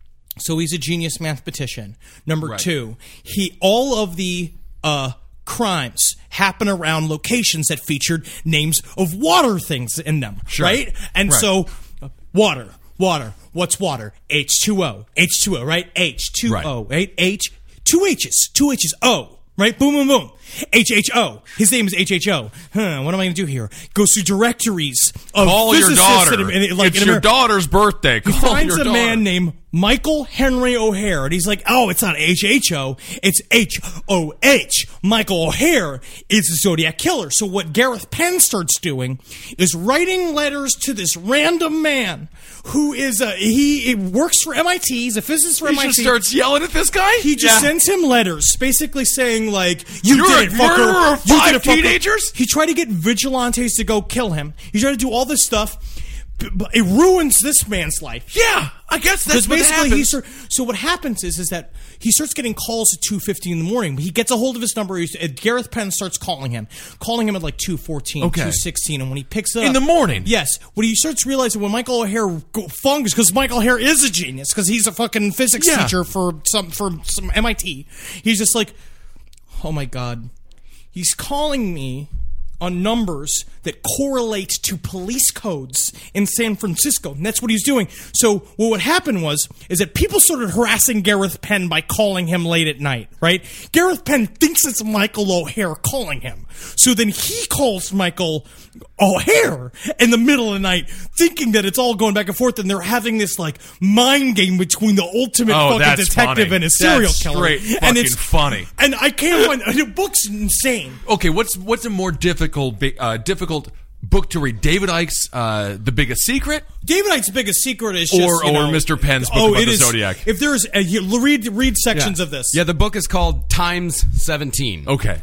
so he's a genius mathematician. Number Right. two, he all of the uh, crimes happen around locations that featured names of water things in them, Sure. right? And Right. so, uh, water, water. What's water? H two O. H two O, right? H two O, right? H, two H's, two H's, O, right? Boom, boom, boom. H H O. His name is H H O. Huh, what am I going to do here? Goes through directories of Call your physicists daughter. in- in- like, it's in your America. daughter's birthday. He Call finds your a daughter. man named Michael Henry O'Hare, and he's like, oh, it's not H H O, it's H O H. Michael O'Hare is the Zodiac Killer. So what Gareth Penn starts doing is writing letters to this random man who is a, he, he works for M I T, he's a physicist for He M I T. just starts yelling at this guy? He just Yeah. sends him letters, basically saying like, "You You're did a it, fucker. murderer of You did five it, fucker." teenagers? He tried to get vigilantes to go kill him. He tried to do all this stuff. b- But it ruins this man's life. Yeah, I guess that's Because what basically he happens. start, so what happens is is that he starts getting calls at two fifty in the morning. He gets a hold of his number. He's, uh, Gareth Penn starts calling him, calling him at like two fourteen, Okay. two sixteen, and when he picks it In up the morning? yes, when he starts realizing when Michael O'Hare go, fungus because Michael O'Hare is a genius because he's a fucking physics Yeah. teacher for some for some M I T. He's just like, oh my god, he's calling me on numbers that correlate to police codes in San Francisco. And that's what he's doing. So what would happen was, is that people started harassing Gareth Penn by calling him late at night, right? Gareth Penn thinks it's Michael O'Hare calling him. So then he calls Michael O'Hare in the middle of the night, thinking that it's all going back and forth, and they're having this like mind game between the ultimate Oh, fucking that's detective funny. and a serial That's killer. straight and fucking it's funny. And I can't find the book's insane. Okay, what's what's a more difficult bi- uh, difficult book to read? David Icke's uh, The Biggest Secret, David Icke's biggest secret is just, or you or know, Mister Penn's book oh, about it the is- Zodiac? If there's a, you read read sections Yeah. of this. Yeah, the book is called Times seventeen. Okay.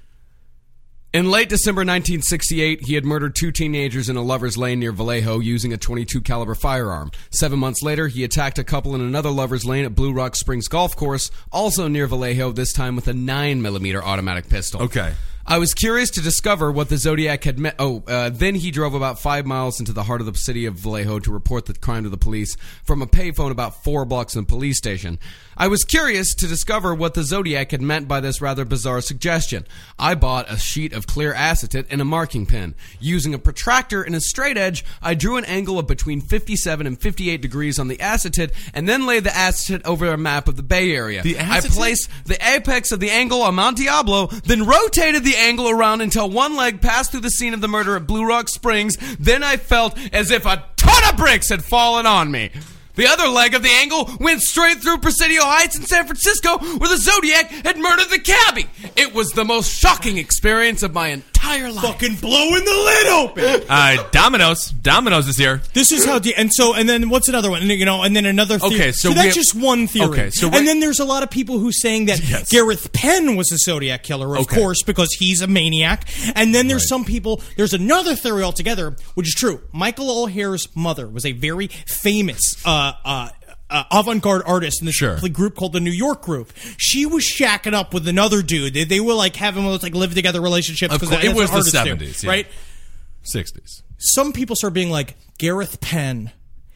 In late December nineteen sixty-eight, he had murdered two teenagers in a lover's lane near Vallejo using a twenty-two caliber firearm. Seven months later, he attacked a couple in another lover's lane at Blue Rock Springs Golf Course, also near Vallejo, this time with a nine millimeter automatic pistol. Okay. I was curious to discover what the Zodiac had met. Oh, uh, then he drove about five miles into the heart of the city of Vallejo to report the crime to the police from a payphone about four blocks from the police station. I was curious to discover what the Zodiac had meant by this rather bizarre suggestion. I bought a sheet of clear acetate and a marking pen. Using a protractor and a straight edge, I drew an angle of between fifty-seven and fifty-eight degrees on the acetate and then laid the acetate over a map of the Bay Area. The I acetate? placed the apex of the angle on Mount Diablo, then rotated the angle around until one leg passed through the scene of the murder at Blue Rock Springs. Then I felt as if a ton of bricks had fallen on me. The other leg of the angle went straight through Presidio Heights in San Francisco, where the Zodiac had murdered the cabbie. It was the most shocking experience of my entire life. Fucking blowing the lid open. Uh, Domino's. Domino's is here. This is how, de- and so, and then what's another one? And, you know, and then another theory. Okay, so we that's have- just one theory. Okay, so and we- then there's a lot of people who saying that Yes. Gareth Penn was a Zodiac killer, of Okay. course, because he's a maniac. And then there's some people, there's another theory altogether, which is true. Michael O'Hare's mother was a very famous, uh, uh, Uh, avant-garde artist in this Sure. group called the New York Group. She was shacking up with another dude. They, they were like having those like live together relationships. Of 'cause course, that's it was what the artists do, seventies, yeah. right? sixties. Some people start being like, Gareth Penn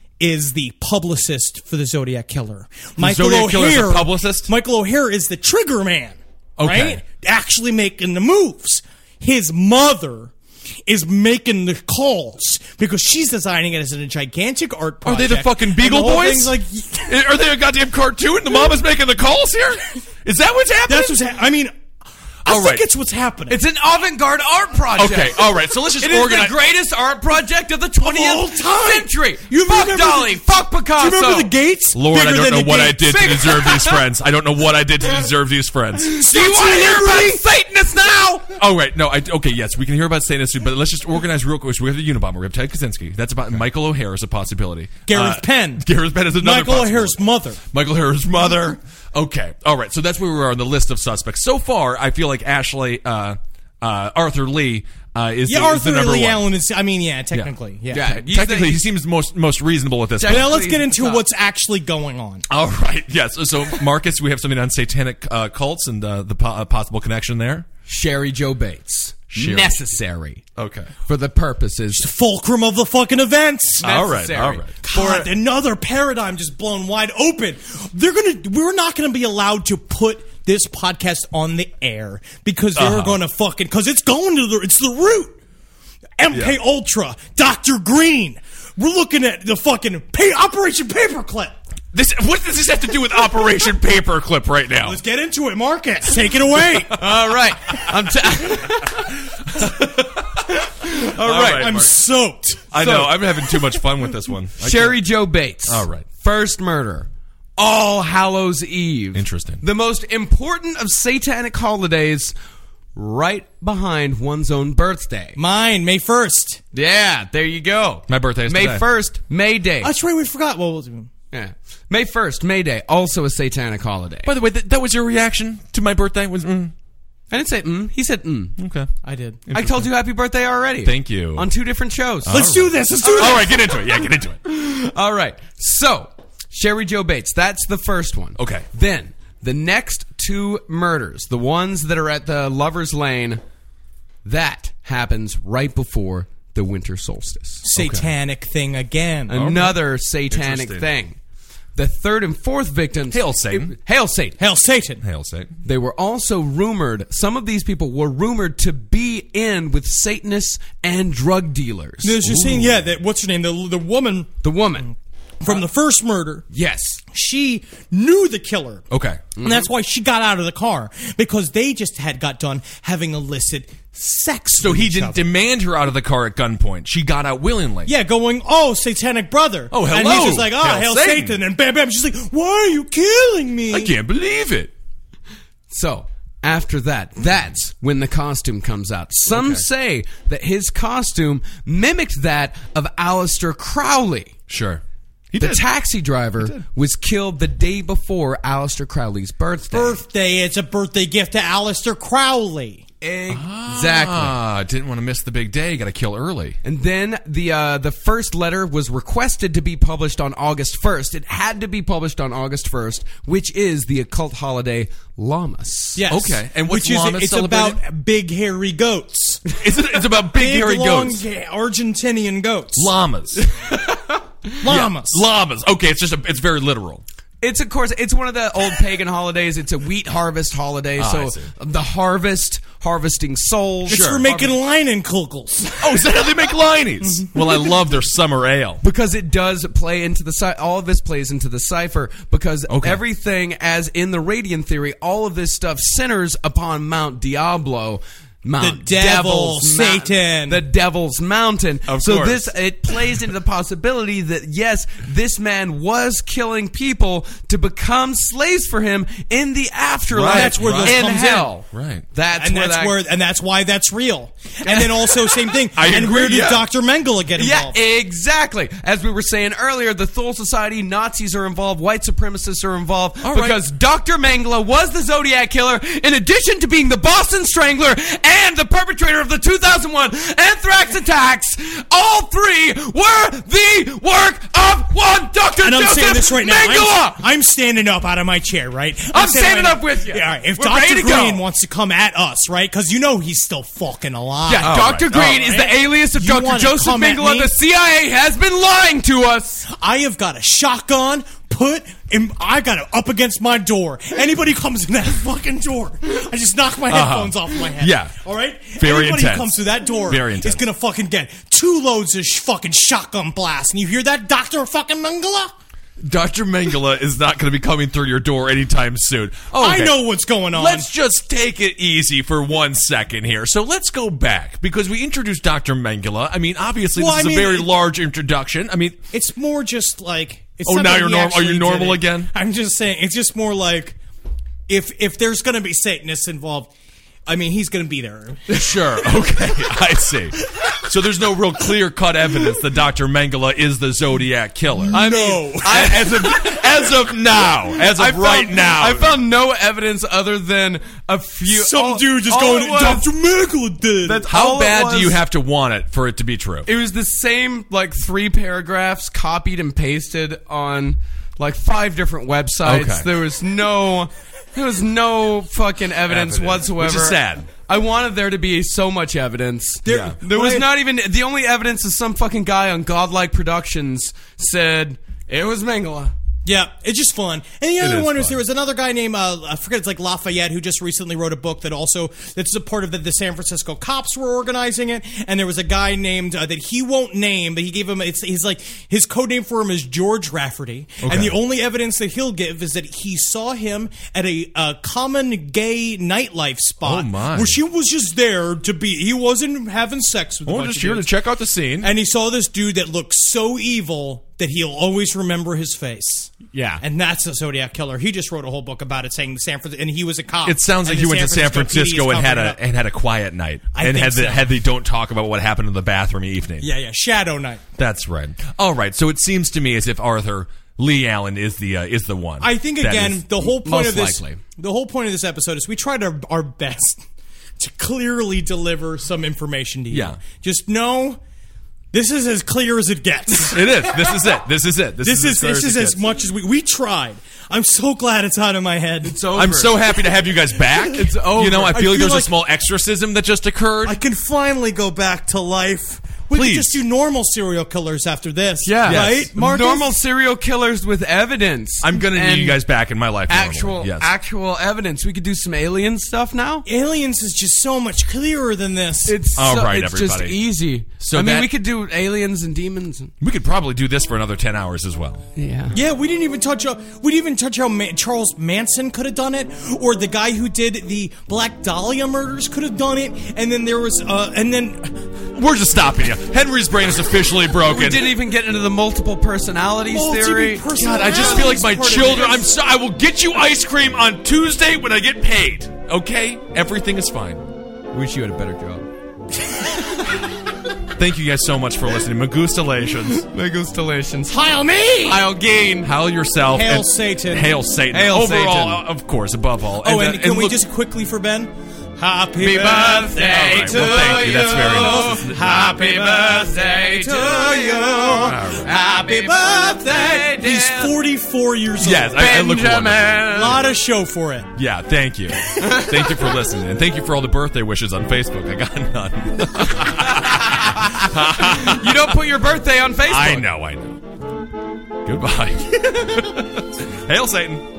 is the publicist for the Zodiac Killer. Michael Zodiac Killer's a O'Hare, publicist? Michael O'Hare is the trigger man, Okay. right? Actually making the moves. His mother is making the calls because she's designing it as a gigantic art Are project. they the fucking Beagle And the whole Boys? thing's like, Are they a goddamn cartoon? The mama's making the calls here? Is that what's happening? that's what's happening. I mean, I All think right. it's what's happening. It's an avant-garde art project. Okay, all right. So let's just It is organize. the greatest art project of the all twentieth time. century. You fuck remember Dali. the- fuck Picasso. Do you remember the Gates? Lord, Bigger I don't than know the what I Gates. did to deserve these friends. I don't know what I did to deserve these friends. Do you want to hear about Satanists now? Oh, right. No, I, okay, yes, we can hear about Satanists, but let's just organize real quick. So we have the Unabomber. We have Ted Kaczynski. That's about Michael O'Hare is a possibility. Gareth Uh, Penn. Gareth Penn is another Michael possibility. O'Hare's mother. Michael O'Hare's mother. Okay. All right. So that's where we are on the list of suspects. So far, I feel like Ashley, uh, uh, Arthur Lee, uh, is, Yeah, the, is Arthur the number Lee one. Allen is, I mean, yeah, technically. Yeah. Yeah. He's Technically, the- he seems most most reasonable at this But point. now let's get into Top. what's actually going on. All right. Yes. So, Marcus, we have something on satanic uh, cults and uh, the po- uh, possible connection there. Sherry Joe Bates. Sherry. Necessary. Okay. For the purposes. The fulcrum of the fucking events. All right, all right. God, another paradigm just blown wide open. They're gonna. We're not gonna be allowed to put this podcast on the air because they're Uh-huh. gonna fucking because it's going to the. It's the root. M K Yeah. Ultra, Doctor Green. We're looking at the fucking pay, Operation Paperclip. This, what does this have to do with Operation Paperclip right now? Let's get into it, Marcus. Take it away. All right. I'm t- All right, I'm soaked. I So- know. I'm having too much fun with this one. I Sherry can't- Joe Bates. All right. First murder. All Hallows Eve. Interesting. The most important of satanic holidays, right behind one's own birthday. Mine, May first. Yeah, there you go. My birthday is May today. first, May Day. That's right, we forgot. Well, we'll do. Yeah. May first, May Day, also a satanic holiday. By the way, th- that was your reaction to my birthday? Was mm. I didn't say mm. He said mm. Okay. I did. I told you happy birthday already. Thank you. On two different shows. Let's do this. Let's do this. All right, get into it. Yeah, get into it. All right. So, Sherry Joe Bates, that's the first one. Okay. Then, the next two murders, the ones that are at the Lover's Lane, that happens right before the winter solstice. Satanic thing again. Another satanic Interesting. thing. The third and fourth victims... Hail Satan. Hail Satan. Hail Satan. Hail Satan. They were also rumored, some of these people were rumored to be in with Satanists and drug dealers. No, you're saying, yeah, that what's her name? The the woman The woman. from the first murder. Yes. She knew the killer. Okay. And that's why she got out of the car. Because they just had got done having illicit sex. So with he each didn't other. demand her out of the car at gunpoint. She got out willingly. Yeah, going, oh, satanic brother. Oh, hello. And he's just like, oh, Hail hail, Satan. Satan. And bam, bam. She's like, why are you killing me? I can't believe it. So, after that, that's when the costume comes out. Some Okay. say that his costume mimicked that of Aleister Crowley. Sure. He the did. taxi driver was killed the day before Aleister Crowley's birthday. Birthday. It's a birthday gift to Aleister Crowley. Exactly. Ah, didn't want to miss the big day. Got to kill early. And then the uh, the first letter was requested to be published on August first. It had to be published on August first, which is the occult holiday Lammas. Yes. Okay. And what's Which is, Lammas it's celebrating? about big hairy goats. Is it, it's about big, hairy long, goats. ga- Argentinian goats. Llamas. Llamas. Yeah, llamas. Okay, it's just a, it's very literal. It's, of course, it's one of the old pagan holidays. It's a wheat harvest holiday. Ah, I so see. the harvest, harvesting souls. It's for making Leinenkugels. Oh, is that how they make Liney's? Well, I love their summer ale. Because it does play into the ci- all of this plays into the cipher because Okay. everything, as in the Radiant theory, all of this stuff centers upon Mount Diablo. Mount The devil, Devil's Mount- Satan. the Devil's Mountain. Of so course. this it plays into the possibility that yes, this man was killing people to become slaves for him in the afterlife. Right, That's where right. this in comes hell. in. Right. That's and where that's that, where, and that's why that's real. And then also same thing. I and agree, where did yeah. Doctor Mengele get Yeah, involved? exactly. As we were saying earlier, the Thule Society, Nazis are involved, white supremacists are involved, All right. because Doctor Mengele was the Zodiac Killer, in addition to being the Boston Strangler and the perpetrator of the two thousand one anthrax attacks. All three were the work of one Doctor And I'm Joseph saying this right now. Mengele. I'm, I'm standing up out of my chair, right? I'm saying standing right up now- with you. Yeah, all right. If We're ready Doctor to go. Green wants to come at us, right? Because you know he's still fucking alive. Yeah, All Doctor right, Green all is right. the alias of You Doctor wanna Joseph come at Mengele. me? The C I A has been lying to us. I have got a shotgun put in, I got it up against my door. Anybody comes in that fucking door, I just knock my headphones off my head. Yeah. All right? Very Anybody intense. who comes through that door Very is intense. going to fucking get two loads of sh- fucking shotgun blast. And you hear that, Doctor fucking Mengele? Doctor Mengele is not going to be coming through your door anytime soon. I Okay. know what's going on. Let's just take it easy for one second here. So let's go back because we introduced Doctor Mengele. I mean, obviously Well, this I is mean, a very it- large introduction. I mean, It's more just like. It's Oh, not now that you're he norm- are actually you did normal it. again? I'm just saying. It's just more like if if there's going to be Satanists involved. I mean, he's going to be there. sure, okay, I see. So there's no real clear-cut evidence that Doctor Mengele is the Zodiac Killer. I No. mean, I, as of as of now, as of I right found, now, I found no evidence other than a few. Some all- dude just all going, it was- Doctor Mengele did. That's how all it bad do was. you have to want it for it to be true? It was the same, like, three paragraphs copied and pasted on, like, five different websites. Okay. There was no, there was no fucking evidence, Evidence, whatsoever. which is sad. I wanted there to be so much evidence. There, yeah. there was not even the only evidence is some fucking guy on Godlike Productions said it was Mengele. Yeah, it's just fun. And the other is one was fun. there was another guy named, uh, I forget, it's like Lafayette, who just recently wrote a book that also, that's a part of the, the San Francisco cops were organizing it. And there was a guy named, uh, that he won't name, but he gave him, it's, he's like, his code name for him is George Rafferty. Okay. And the only evidence that he'll give is that he saw him at a, uh, common gay nightlife spot. Oh, my. Where she was just there to be, he wasn't having sex with a Oh, bunch just of here to dudes. check out the scene. And he saw this dude that looked so evil that he'll always remember his face. Yeah. And that's the Zodiac Killer. He just wrote a whole book about it, saying the San Francisco, and he was a cop. It sounds like And he the went to San P D is Francisco and had covering a it up. and had a quiet night, I and think had the so. had the don't talk about what happened in the bathroom evening. Yeah, yeah, Shadow Night. That's right. All right. So it seems to me as if Arthur Lee Allen is the uh, is the one. I think That again, is the whole point most of this, likely. the whole point of this episode is we tried our, our best to clearly deliver some information to you. Yeah. Just know. This is as clear as it gets. It is. This is it. This is it. This, This, is is as, clear this as is it as gets. much as we we tried. I'm so glad it's out of my head. It's over. I'm so happy to have you guys back. It's over. You know, I feel, I feel like there's like- a small exorcism that just occurred. I can finally go back to life. We Please. could just do normal serial killers after this. Yeah. Right, Yes. Marcus? Normal serial killers with evidence. I'm going to need And you guys back in my life. normally. Actual, Yes. actual evidence. We could do some alien stuff now. Aliens is just so much clearer than this. It's All so, right, it's just everybody. easy. So I mean, that- we could do aliens and demons. And, We could probably do this for another ten hours as well. yeah. Yeah, we didn't even touch. Uh, we didn't even touch how Ma- Charles Manson could have done it, or the guy who did the Black Dahlia murders could have done it. And then there was, uh, and then We're just stopping you. Henry's brain is officially broken. We didn't even get into the multiple personalities Multiple theory. personalities. God, I just feel like my Part of children. it. I'm so. I will get you ice cream on Tuesday when I get paid. Okay, everything is fine. Wish you had a better job. Thank you guys so much for listening. Magustalations. Magustalations. Heil me! Heil gain. Heil yourself. Hail and- Satan. Hail Satan. Hail Overall, Satan. uh, of course, above all. Oh, and, uh, can we look- just quickly for Ben? Happy Happy birthday All right, to well, thank you. That's very you. nice. Happy birthday to you. right. Happy birthday, dear He's forty-four years old. Yes, I, I look wonderful. A lot of show for it. Yeah, thank you. Thank you for listening. And thank you for all the birthday wishes on Facebook. I got none. You don't put your birthday on Facebook. I know, I know. Goodbye. Hail Satan.